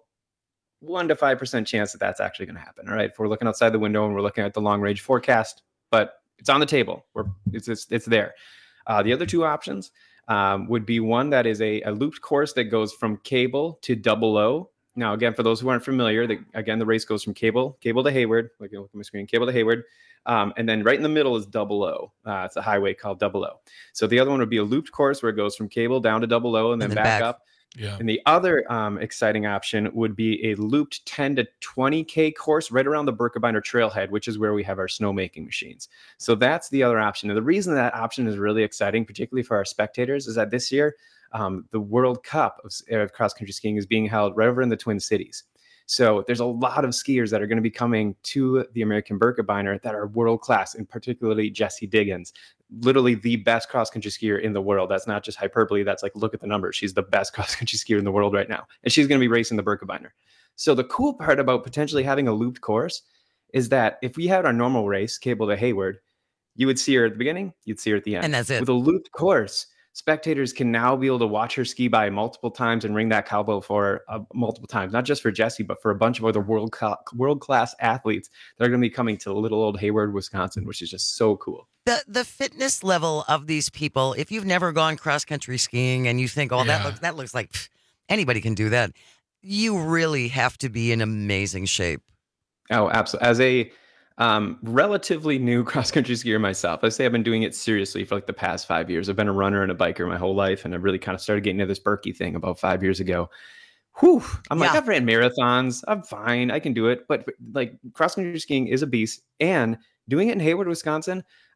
one to five percent chance that that's actually going to happen. All right. If we're looking outside the window and we're looking at the long range forecast, but it's on the table. We're it's it's, it's there. Uh, the other two options um, would be one that is a, a looped course that goes from Cable to Double O. Now, again, for those who aren't familiar, the, again, the race goes from Cable, Cable to Hayward. Look, look at my screen, Cable to Hayward. Um, and then right in the middle is Double O. Uh, it's a highway called Double O. So the other one would be a looped course where it goes from Cable down to Double O and then, And then back, back. up. Yeah. And the other um, exciting option would be a looped ten to twenty K course right around the Birkebeiner trailhead, which is where we have our snowmaking machines. So that's the other option. And the reason that option is really exciting, particularly for our spectators, is that this year, um, the World Cup of, of cross-country skiing is being held right over in the Twin Cities. So there's a lot of skiers that are going to be coming to the American Birkebeiner that are world-class, and particularly Jessie Diggins, literally the best cross-country skier in the world. That's not just hyperbole. That's like, look at the numbers. She's the best cross-country skier in the world right now. And she's going to be racing the Birkebeiner. So the cool part about potentially having a looped course is that if we had our normal race, Cable to Hayward, you would see her at the beginning, you'd see her at the end. And that's it. With a looped course, spectators can now be able to watch her ski by multiple times and ring that cowbell for her uh, multiple times, not just for Jessie, but for a bunch of other world cl- world-class athletes that are going to be coming to little old Hayward, Wisconsin, which is just so cool. The the fitness level of these people, if you've never gone cross-country skiing and you think, oh, that Yeah. looks that looks like pff, anybody can do that, you really have to be in amazing shape. Oh, absolutely. As a um, relatively new cross-country skier myself, I say I've been doing it seriously for like the past five years. I've been a runner and a biker my whole life, and I really kind of started getting into this Berkey thing about five years ago. Whew, I'm like, Yeah. I've ran marathons. I'm fine. I can do it. But like cross-country skiing is a beast, and doing it in Hayward, Wisconsin,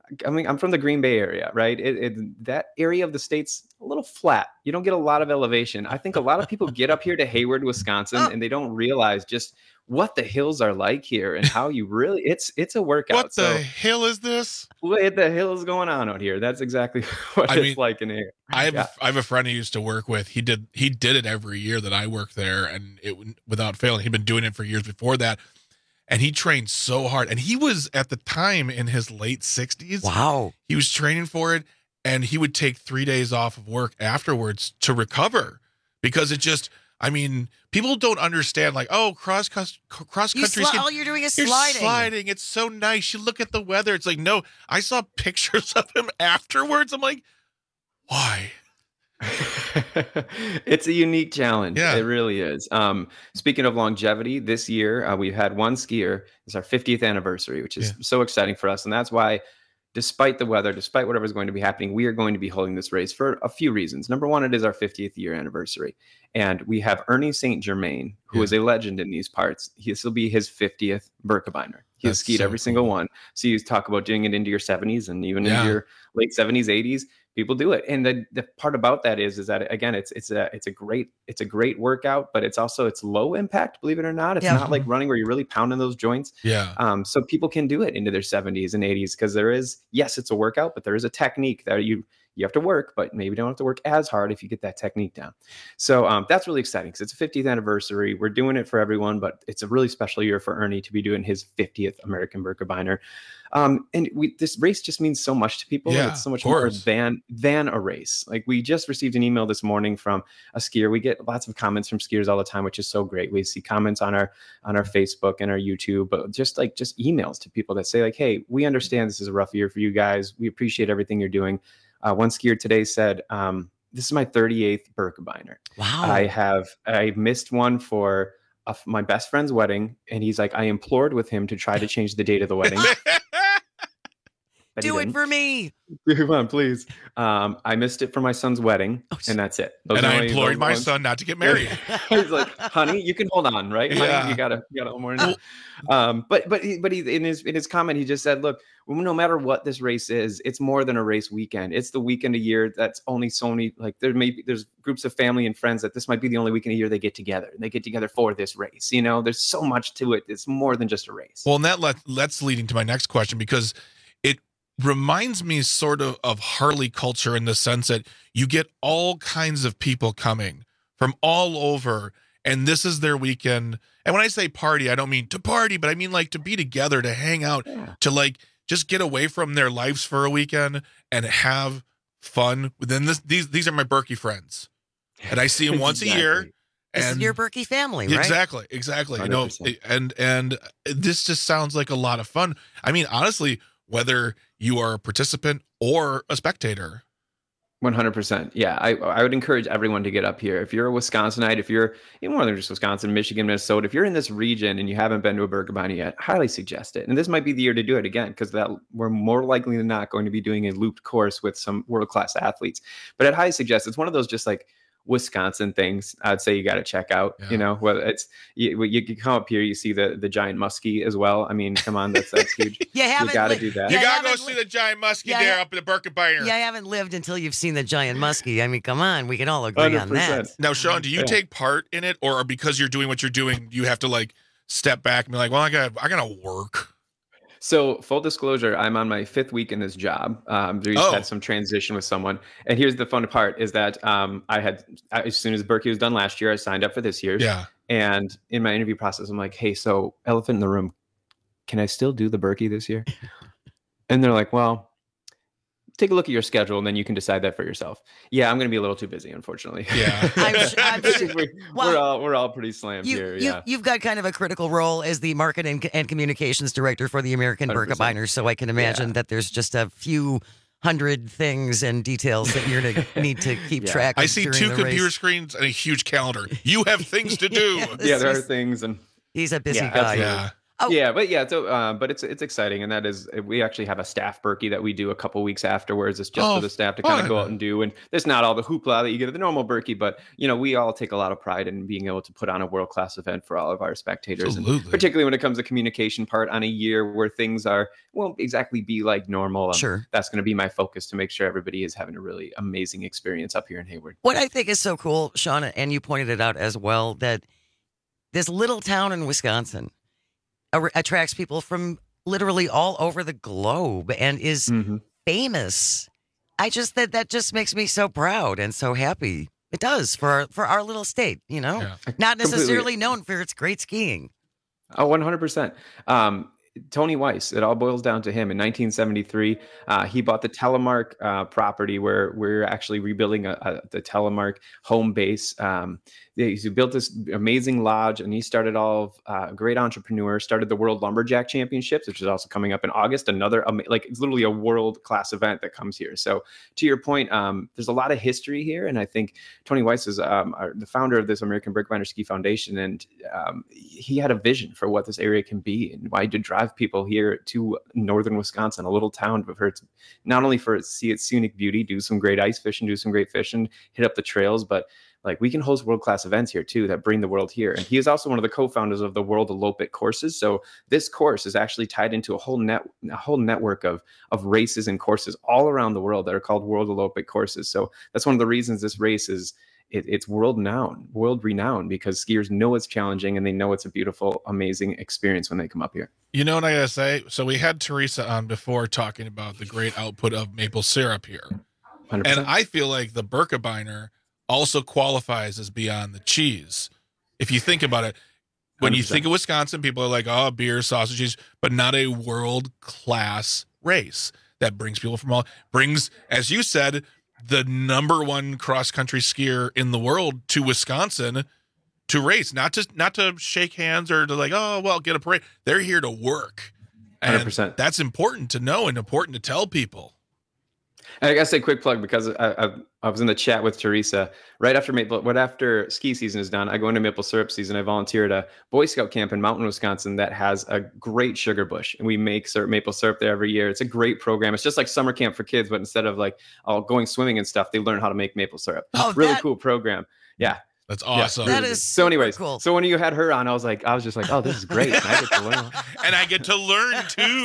I mean, I'm from the Green Bay area, right? It, it, that area of the state's a little flat. You don't get a lot of elevation. I think a lot of people get up here to Hayward, Wisconsin, and they don't realize just what the hills are like here and how you really, it's it's a workout. What the so, hell is this? What the hell is going on out here? That's exactly what I it's mean, like in here. I have Yeah. I have a friend I used to work with. He did he did it every year that I worked there, and it without failing. He'd been doing it for years before that, and he trained so hard. And he was at the time in his late sixties. Wow, he was training for it, and he would take three days off of work afterwards to recover because it just. I mean, people don't understand, like, oh, cross cross country. You sli- all you're doing is you're sliding. sliding. It's so nice. You look at the weather. It's like, no, I saw pictures of him afterwards. I'm like, why? It's a unique challenge. Yeah. It really is. Um, speaking of longevity, this year uh, we've had one skier. It's our fiftieth anniversary, which is Yeah. so exciting for us. And that's why, despite the weather, despite whatever's going to be happening, we are going to be holding this race for a few reasons. Number one, it is our fiftieth year anniversary. And we have Ernie Saint Germain, who Yeah. is a legend in these parts. This will be his fiftieth Birkebeiner. He has That's skied so every single cool. one. So you talk about doing it into your seventies and even Yeah. into your late seventies, eighties. People do it, and the, the part about that is is that again, it's it's a it's a great it's a great workout, but it's also it's low impact. Believe it or not, it's Yeah. not like running where you're really pounding those joints. Yeah. Um, so people can do it into their seventies and eighties because there is yes, it's a workout, but there is a technique that you you have to work, but maybe don't have to work as hard if you get that technique down. So um, that's really exciting because it's a fiftieth anniversary. We're doing it for everyone, but it's a really special year for Ernie to be doing his fiftieth American Birkebeiner. Um, and we, this race just means so much to people. Yeah, It's so much of more course. than than a race. Like we just received an email this morning from a skier. We get lots of comments from skiers all the time, which is so great. We see comments on our on our Facebook and our YouTube, but just like just emails to people that say like, "Hey, we understand this is a rough year for you guys. We appreciate everything you're doing." Uh, one skier today said, um, "This is my thirty-eighth Birkebeiner. Wow. I have I missed one for a, my best friend's wedding, and he's like, I implored with him to try to change the date of the wedding." But he Do it didn't. for me. Come on, please. Um, I missed it for my son's wedding, and that's it. Those and are I only- implored those my ones. son not to get married. He's like, honey, you can hold on, right? Honey, Yeah. you gotta, you gotta hold more. than that." Um, but but he, but he in his in his comment, he just said, look, no matter what this race is, it's more than a race weekend. It's the weekend a year that's only so many. Like there may be there's groups of family and friends that this might be the only weekend a year they get together. They get together for this race. You know, there's so much to it. It's more than just a race. Well, and that let, that's leading to my next question because it reminds me sort of of Harley culture in the sense that you get all kinds of people coming from all over, and this is their weekend. And when I say party, I don't mean to party, but I mean like to be together, to hang out, Yeah. to like just get away from their lives for a weekend and have fun. Then this, these these are my Berkey friends, and I see them once a year. Exactly. This is And your Berkey family, right? Exactly, exactly. You know, one hundred percent. and and this just sounds like a lot of fun. I mean, honestly, whether you are a participant or a spectator. one hundred percent. Yeah, I, I would encourage everyone to get up here. If you're a Wisconsinite, if you're even more than just Wisconsin, Michigan, Minnesota, if you're in this region and you haven't been to a Birkebeiner yet, highly suggest it. And this might be the year to do it again because that we're more likely than not going to be doing a looped course with some world-class athletes. But I'd highly suggest it's one of those just like Wisconsin things I'd say you got to check out. Yeah. You know, whether it's you, you can come up here, you see the the giant muskie as well. I mean, come on, that's that's huge. You haven't got to li- do that. You Yeah, gotta go haven't see li- the giant muskie Yeah, there yeah. up in the Birkebeiner. Yeah, I haven't lived until you've seen the giant muskie. I mean, come on, we can all agree on one hundred that. percent. Now, Sean, do you Yeah. take part in it, or because you're doing what you're doing, you have to like step back and be like, "Well, I got, I gotta work." So, full disclosure, I'm on my fifth week in this job. Um, we just Oh. had some transition with someone, and here's the fun part: is that um, I had as soon as Berkey was done last year, I signed up for this year's. Yeah. And in my interview process, I'm like, "Hey, so elephant in the room, can I still do the Berkey this year?" And they're like, "Well, take a look at your schedule, and then you can decide that for yourself." Yeah, I'm going to be a little too busy, unfortunately. Yeah. I'm, su- I'm sure, we, well, we're all we're all pretty slammed you, here. you, Yeah. You've got kind of a critical role as the marketing and communications director for the American one hundred percent. Birkebeiner, so I can imagine Yeah. that there's just a few hundred things and details that you're going to need to keep Yeah. track of I see during two the computer race. screens and a huge calendar. You have things to do. Yes. yeah, there are He's- things, and He's a busy Yeah, guy. absolutely. Yeah. Oh. Yeah, but yeah, so uh, but it's it's exciting, and that is we actually have a staff Berkey that we do a couple weeks afterwards. It's just Oh, for the staff to kind fun. of go out and do, and there's not all the hoopla that you get at the normal Berkey, but you know we all take a lot of pride in being able to put on a world class event for all of our spectators, and Absolutely. particularly when it comes to communication part on a year where things are won't exactly be like normal. Um, Sure. that's going to be my focus to make sure everybody is having a really amazing experience up here in Hayward. What I think is so cool, Sean, and you pointed it out as well, that this little town in Wisconsin a- attracts people from literally all over the globe and is Mm-hmm. famous. I just that that just makes me so proud and so happy. It does for our, for our little state, you know, not necessarily Completely. known for its great skiing. Oh, one hundred percent. Um, Tony Weiss, it all boils down to him. In nineteen seventy-three, uh, he bought the Telemark uh, property where we're actually rebuilding a, a, the Telemark home base. Um, he he built this amazing lodge, and he started all of uh, a great entrepreneur, started the World Lumberjack Championships, which is also coming up in August. Another, ama- like, it's literally a world-class event that comes here. So to your point, um, there's a lot of history here, and I think Tony Weiss is um, our, the founder of this American Birkebeiner Ski Foundation, and um, he had a vision for what this area can be and why to drive people here to northern Wisconsin, a little town for its not only for its see its scenic beauty, do some great ice fishing, do some great fishing, hit up the trails, but like we can host world-class events here too that bring the world here. And he is also one of the co-founders of the World Elope It courses. So this course is actually tied into a whole net, a whole network of of races and courses all around the world that are called World Elope It courses. So that's one of the reasons this race is it, it's world renowned, world renowned, because skiers know it's challenging and they know it's a beautiful, amazing experience when they come up here. You know what I gotta say? So we had Teresa on before talking about the great output of maple syrup here. one hundred percent. And I feel like the Birkebeiner also qualifies as beyond the cheese. If you think about it, when you one hundred percent. think of Wisconsin, people are like, oh, beer, sausages, but not a world-class race that brings people from all, brings, as you said, the number one cross-country skier in the world to Wisconsin to race, not to, not to shake hands or to like, oh, well, get a parade. They're here to work. And one hundred percent. that's important to know and important to tell people. And I gotta say, quick plug, because I, I, I was in the chat with Teresa right after maple, right after ski season is done. I go into maple syrup season. I volunteer at a Boy Scout camp in Mountain, Wisconsin that has a great sugar bush, and we make syrup, maple syrup there every year. It's a great program. It's just like summer camp for kids, but instead of like all going swimming and stuff, they learn how to make maple syrup. Oh, really that- cool program. Yeah. That's Yeah, awesome. really That good. is so. Anyways, cool. so when you had her on, I was like, I was just like, oh, this is great. I get to learn. And I get to learn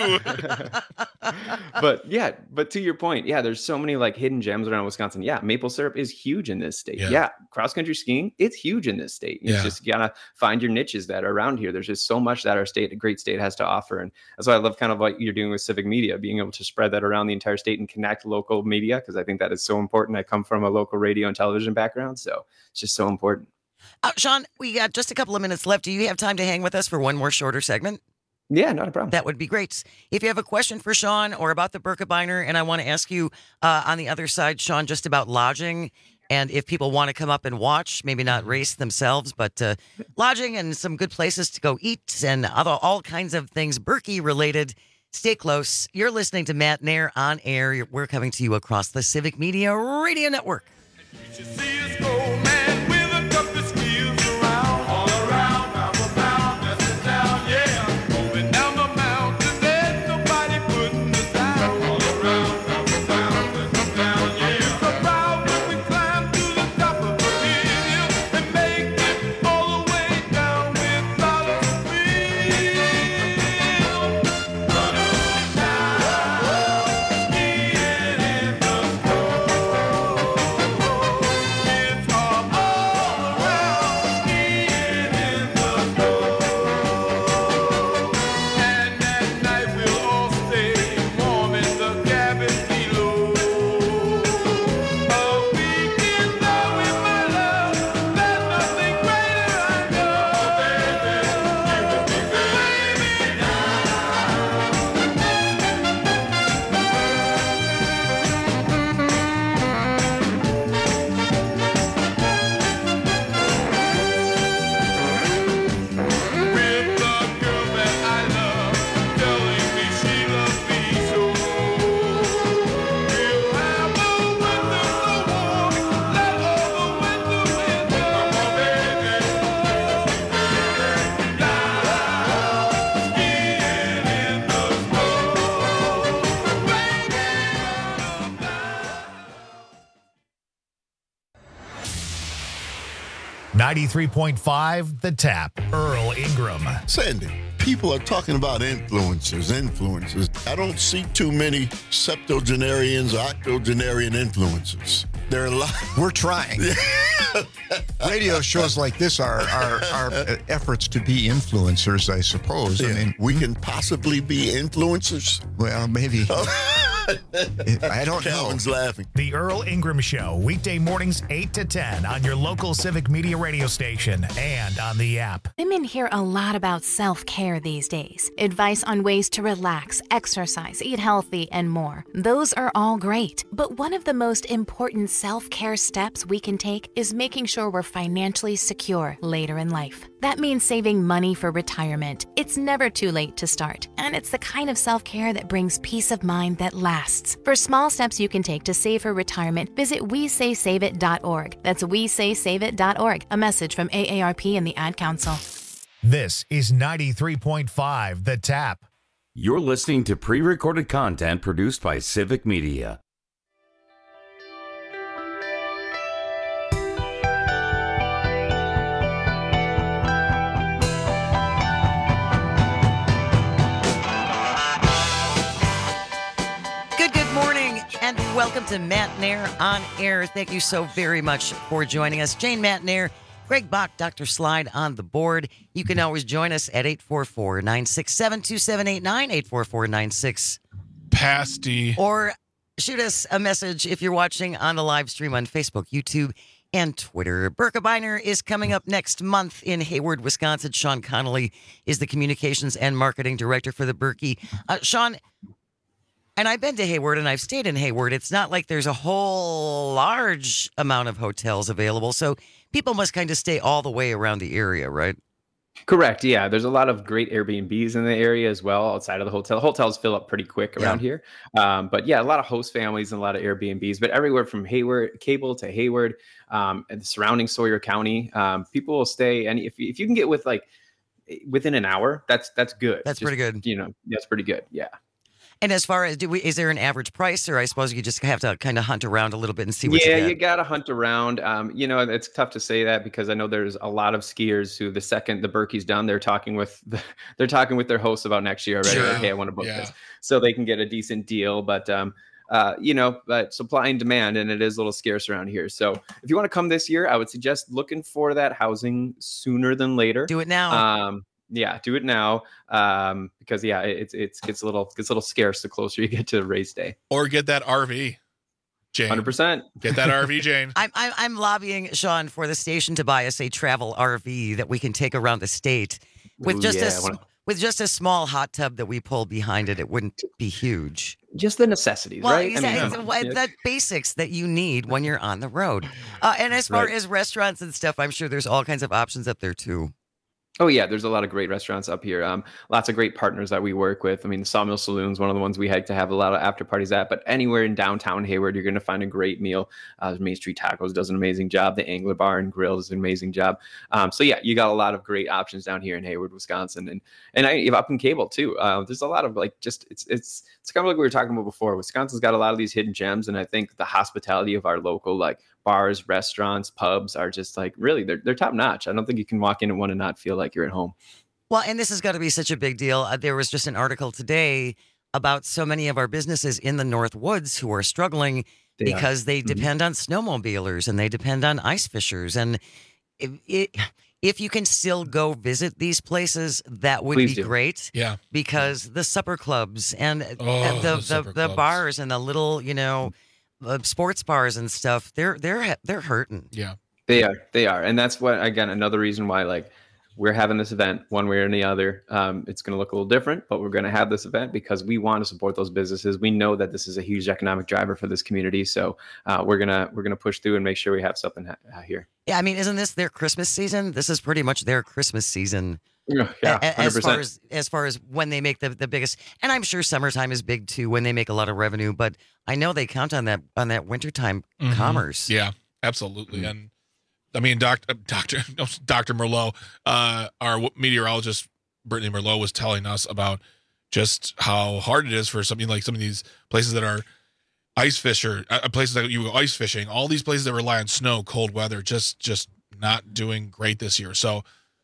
too. But yeah, but to your point, yeah, there's so many like hidden gems around Wisconsin. Yeah, maple syrup is huge in this state. Yeah. Yeah, cross country skiing, it's huge in this state. It's Yeah. just you gotta find your niches that are around here. There's just so much that our state, a great state, has to offer, and that's why I love kind of what you're doing with civic media, being able to spread that around the entire state and connect local media, because I think that is so important. I come from a local radio and television background, so it's just so important. Uh, Sean, we got just a couple of minutes left. Do you have time to hang with us for one more shorter segment? Yeah, not a problem. That would be great. If you have a question for Sean or about the Birkebeiner, and I want to ask you uh, on the other side, Sean, just about lodging, and if people want to come up and watch, maybe not race themselves, but uh, lodging and some good places to go eat and other, all kinds of things Berkey related. Stay close. You're listening to Matt Nair on air. We're coming to you across the Civic Media Radio Network. ninety-three point five The Tap. Earl Ingram. Sandy, people are talking about influencers, influencers. I don't see too many septuagenarians or octogenarian influencers. There are a lot. We're trying. Radio shows like this are, are, are efforts to be influencers, I suppose. Yeah. I mean, we can possibly be influencers. Well, maybe. I don't Calvin's know. laughing. The Earl Ingram Show, weekday mornings eight to ten on your local Civic Media radio station and on the app. Women hear a lot about self-care these days. Advice on ways to relax, exercise, eat healthy, and more. Those are all great. But one of the most important self-care steps we can take is making sure we're financially secure later in life. That means saving money for retirement. It's never too late to start, and it's the kind of self-care that brings peace of mind that lasts. For small steps you can take to save for retirement, visit we say save it dot org. That's we say save it dot org. A message from A A R P and the Ad Council. This is ninety-three point five The Tap. You're listening to pre-recorded content produced by Civic Media. And welcome to Matt Nair on Air. Thank you so very much for joining us. Jane Matt Nair, Greg Bach, Doctor Slide on the board. You can always join us at eight four four, nine six seven, two seven eight nine, eight four four, nine six. Pasty. Or shoot us a message if you're watching on the live stream on Facebook, YouTube, and Twitter. Burka Biner is coming up next month in Hayward, Wisconsin. Sean Connolly is the Communications and Marketing Director for the Berkey. Uh, Sean... And I've been to Hayward and I've stayed in Hayward. It's not like there's a whole large amount of hotels available. So people must kind of stay all the way around the area, right? Correct. Yeah. There's a lot of great Airbnbs in the area as well outside of the hotel. Hotels fill up pretty quick around yeah. here. Um, but yeah, a lot of host families and a lot of Airbnbs, but everywhere from Hayward, Cable to Hayward, um, and the surrounding Sawyer County, um, people will stay. And if, if you can get with like within an hour, that's, that's good. That's just, pretty good. You know, that's pretty good. Yeah. And as far as, do we, is there an average price, or I suppose you just have to kind of hunt around a little bit and see what yeah, you get? you got to hunt around. Um, you know, it's tough to say that because I know there's a lot of skiers who the second the Berkey's done, they're talking with the, they're talking with their hosts about next year already. Sure. Like, hey, I want to book Yeah. this, so they can get a decent deal. But um, uh, you know, but supply and demand, and it is a little scarce around here. So if you want to come this year, I would suggest looking for that housing sooner than later. Do it now. Um, Yeah, do it now, um, because yeah, it's it's gets a little gets a little scarce the closer you get to race day. Or get that R V, Jane. Hundred percent. Get that R V, Jane. I'm, I'm I'm lobbying Sean for the station to buy us a travel R V that we can take around the state with Ooh, just yeah, a I wanna- with just a small hot tub that we pull behind it. It wouldn't be huge. Just the necessities, Well, right? exactly. I It's mean, what- yeah. that basics that you need when you're on the road. Uh, and as far Right. as restaurants and stuff, I'm sure there's all kinds of options up there too. Oh yeah, there's a lot of great restaurants up here. Um, lots of great partners that we work with. I mean, the Sawmill Saloon's one of the ones we like to have a lot of after parties at. But anywhere in downtown Hayward, you're going to find a great meal. Uh, Main Street Tacos does an amazing job. The Angler Bar and Grill does an amazing job. Um, so yeah, you got a lot of great options down here in Hayward, Wisconsin, and and I up in Cable too. Uh, there's a lot of like just it's it's it's kind of like we were talking about before. Wisconsin's got a lot of these hidden gems, and I think the hospitality of our local like bars, restaurants, pubs are just like really they're they're top notch. I don't think you can walk in and want to not feel like you're at home. Well, and this has got to be such a big deal. Uh, there was just an article today about so many of our businesses in the North Woods who are struggling They are. because they Mhm. depend on snowmobilers and they depend on ice fishers. And if, it, if you can still go visit these places, that would Please be do. great. Yeah. Because the supper clubs and uh, Oh, the the the, supper the clubs. bars and the little, you know, uh, sports bars and stuff, they're they're they're hurting. Yeah. They are, they are, and that's what again another reason why like we're having this event one way or the other. Um, it's going to look a little different, but we're going to have this event because we want to support those businesses. We know that this is a huge economic driver for this community, so uh, we're gonna we're gonna push through and make sure we have something ha- uh, here. Yeah, I mean, isn't this their Christmas season? This is pretty much their Christmas season. Yeah, yeah, A- as far one hundred percent. as as far as when they make the, the biggest, and I'm sure summertime is big too when they make a lot of revenue. But I know they count on that on that wintertime Mhm. commerce. Yeah, absolutely. Mm-hmm. And I mean, Doctor Doctor Doctor Merlot, uh, our meteorologist Brittany Merlot was telling us about just how hard it is for something like some of these places that are ice fisher, uh, places that you go ice fishing. All these places that rely on snow, cold weather, just just not doing great this year. So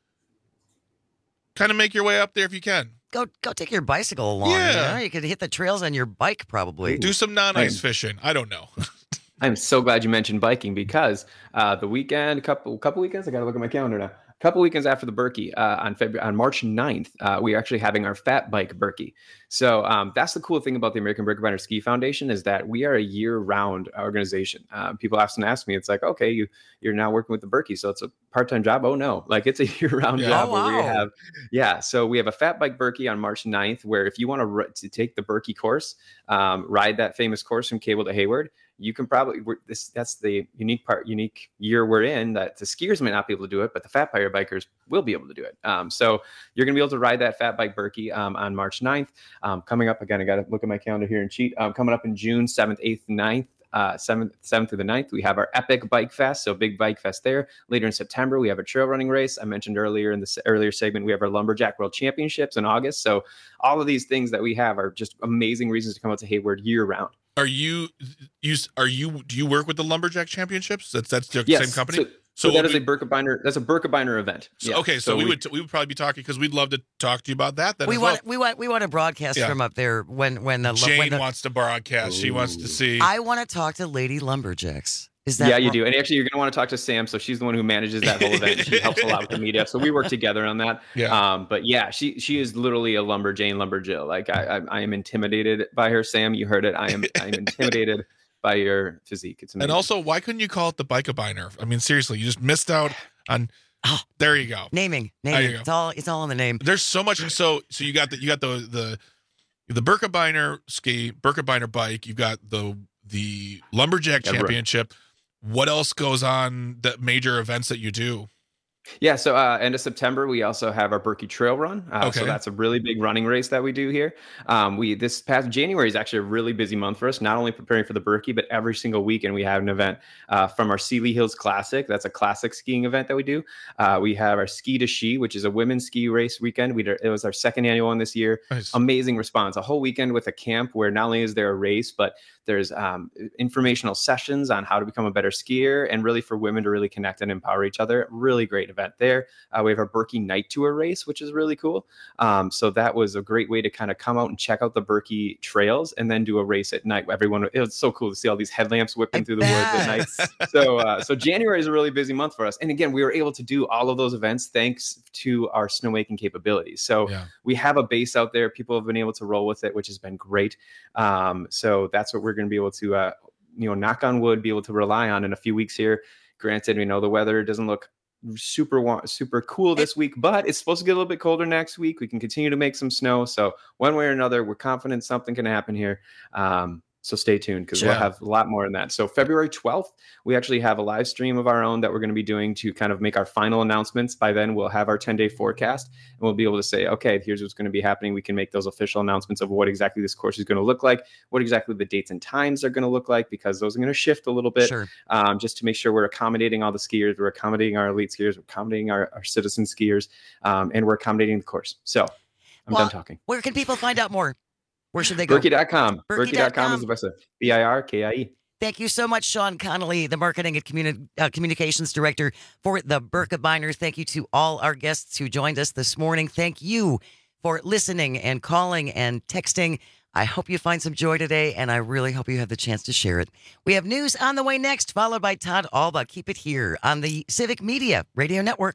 kind of make your way up there if you can. Go go take your bicycle along. Yeah. You know? You could hit the trails on your bike probably. Do some non-ice fishing. I don't know. I'm so glad you mentioned biking because uh, the weekend, couple couple weekends, I got to look at my calendar now. A couple weekends after the Berkey, uh, on February, on March ninth, uh, we're actually having our Fat Bike Berkey. So um, that's the cool thing about the American Birkebeiner Ski Foundation is that we are a year-round organization. Uh, people often ask me, it's like, okay, you you're now working with the Berkey, so it's a part-time job. Oh no, like it's a year-round Yeah. job Oh, where we wow. have, yeah. So we have a Fat Bike Berkey on March ninth, where if you want to r- to take the Berkey course, um, ride that famous course from Cable to Hayward. You can probably we're, this. That's the unique part, unique year we're in. That the skiers might not be able to do it, but the fat bike bikers will be able to do it. Um, so you're going to be able to ride that Fat Bike Berkey um, on March ninth. Um, coming up again, I got to look at my calendar here and cheat. Um, coming up in June seventh, eighth, ninth. Uh, seventh, seventh through the ninth, we have our Epic Bike Fest, so big bike fest there. Later in September, we have a trail running race. I mentioned earlier in this earlier segment, we have our Lumberjack World Championships in August. So all of these things that we have are just amazing reasons to come out to Hayward year round. Are you you are you do you work with the Lumberjack Championships? That's that's the Yes, same company. So, so, So that what is a Birkebeiner. That's a Birkebeiner event. So, Yeah. okay, so, we, would we would probably be talking because we'd love to talk to you about that. Then We as well. want we want we want to broadcast Yeah. from up there when when the Jane when the, wants to broadcast. She wants to see. I want to talk to Lady Lumberjacks. Is that Yeah, you wrong? do. And actually, you're going to want to talk to Sam. So she's the one who manages that whole event. She helps a lot with the media. So we work together on that. Yeah. Um, but yeah, she she is literally a lumber Jane Lumberjill. Like I, I I am intimidated by her. Sam, you heard it. I am I am intimidated by your physique. It's amazing. And also, why couldn't you call it the Bike-a-Biner? I mean, seriously, you just missed out on. Oh, there you go. Naming, There naming. you go. It's all it's all in the name. There's so much. So so you got the you got the the the Birkebeiner ski, Birkebeiner bike. You've got the the Lumberjack Yeah, bro. Championship. What else goes on the major events that you do? Yeah, so uh, end of September, we also have our Berkey Trail Run. Uh, Okay. So that's a really big running race that we do here. Um, we this past January is actually a really busy month for us, not only preparing for the Berkey, but every single weekend we have an event uh, from our Sealy Hills Classic. That's a classic skiing event that we do. Uh, we have our Ski to Ski, which is a women's ski race weekend. We did, it was our second annual one this year. Nice. Amazing response. A whole weekend with a camp where not only is there a race, but there's um, informational sessions on how to become a better skier and really for women to really connect and empower each other. Really great event there. Uh, we have our Berkey Night Tour race, which is really cool. Um, so that was a great way to kind of come out and check out the Berkey trails and then do a race at night. Everyone, it was so cool to see all these headlamps whipping through the woods at night. So, uh, so January is a really busy month for us. And again, we were able to do all of those events thanks to our snowmaking capabilities. So Yeah. we have a base out there. People have been able to roll with it, which has been great. Um, so that's what we're going to be able to, uh, you know, knock on wood, be able to rely on in a few weeks here. Granted, we know the weather doesn't look super wa- super cool this week, but it's supposed to get a little bit colder next week. We can continue to make some snow. So one way or another, we're confident something can happen here. Um, so stay tuned because we'll Sure. have a lot more in that. So February twelfth, we actually have a live stream of our own that we're going to be doing to kind of make our final announcements. By then, we'll have our ten-day forecast and we'll be able to say, okay, here's what's going to be happening. We can make those official announcements of what exactly this course is going to look like, what exactly the dates and times are going to look like, because those are going to shift a little bit. Sure. Um, just to make sure we're accommodating all the skiers, we're accommodating our elite skiers, we're accommodating our, our citizen skiers, um, and we're accommodating the course. So I'm Well, done talking. Where can people find out more? Where should they go? Berkey dot com. Berkey Berkey dot dot com com. is the best. B I R K I E. Thank you so much, Sean Connolly, the Marketing and Communi- uh, Communications Director for the Birkebeiner. Thank you to all our guests who joined us this morning. Thank you for listening and calling and texting. I hope you find some joy today, and I really hope you have the chance to share it. We have news on the way next, followed by Todd Alba. Keep it here on the Civic Media Radio Network.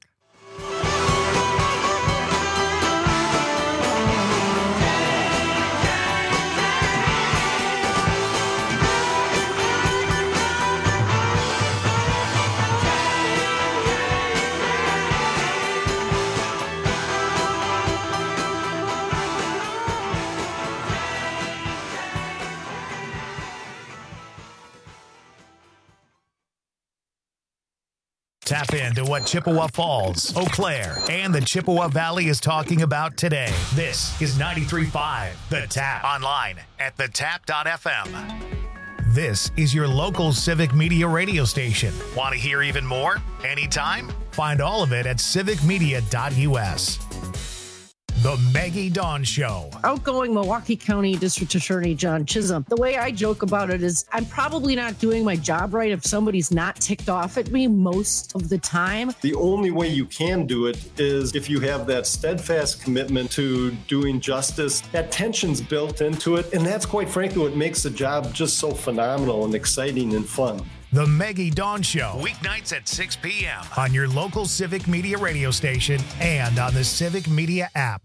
Tap into what Chippewa Falls, Eau Claire, and the Chippewa Valley is talking about today. This is ninety-three point five The Tap. Online at the tap dot f m. This is your local Civic Media radio station. Want to hear even more? Anytime? Find all of it at civic media dot u s. The Maggie Dawn Show. Outgoing Milwaukee County District Attorney John Chisholm. The way I joke about it is I'm probably not doing my job right if somebody's not ticked off at me most of the time. The only way you can do it is if you have that steadfast commitment to doing justice. That tension's built into it, and that's quite frankly what makes the job just so phenomenal and exciting and fun. The Maggie Dawn Show, weeknights at six p.m. on your local Civic Media radio station and on the Civic Media app.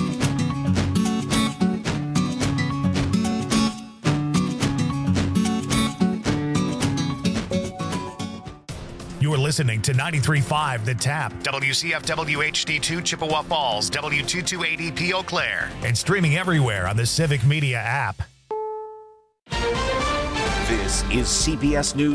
You're listening to ninety-three point five The Tap, W C F W H D two Chippewa Falls, W two two eight E P Eau Claire, and streaming everywhere on the Civic Media app. This is C B S News.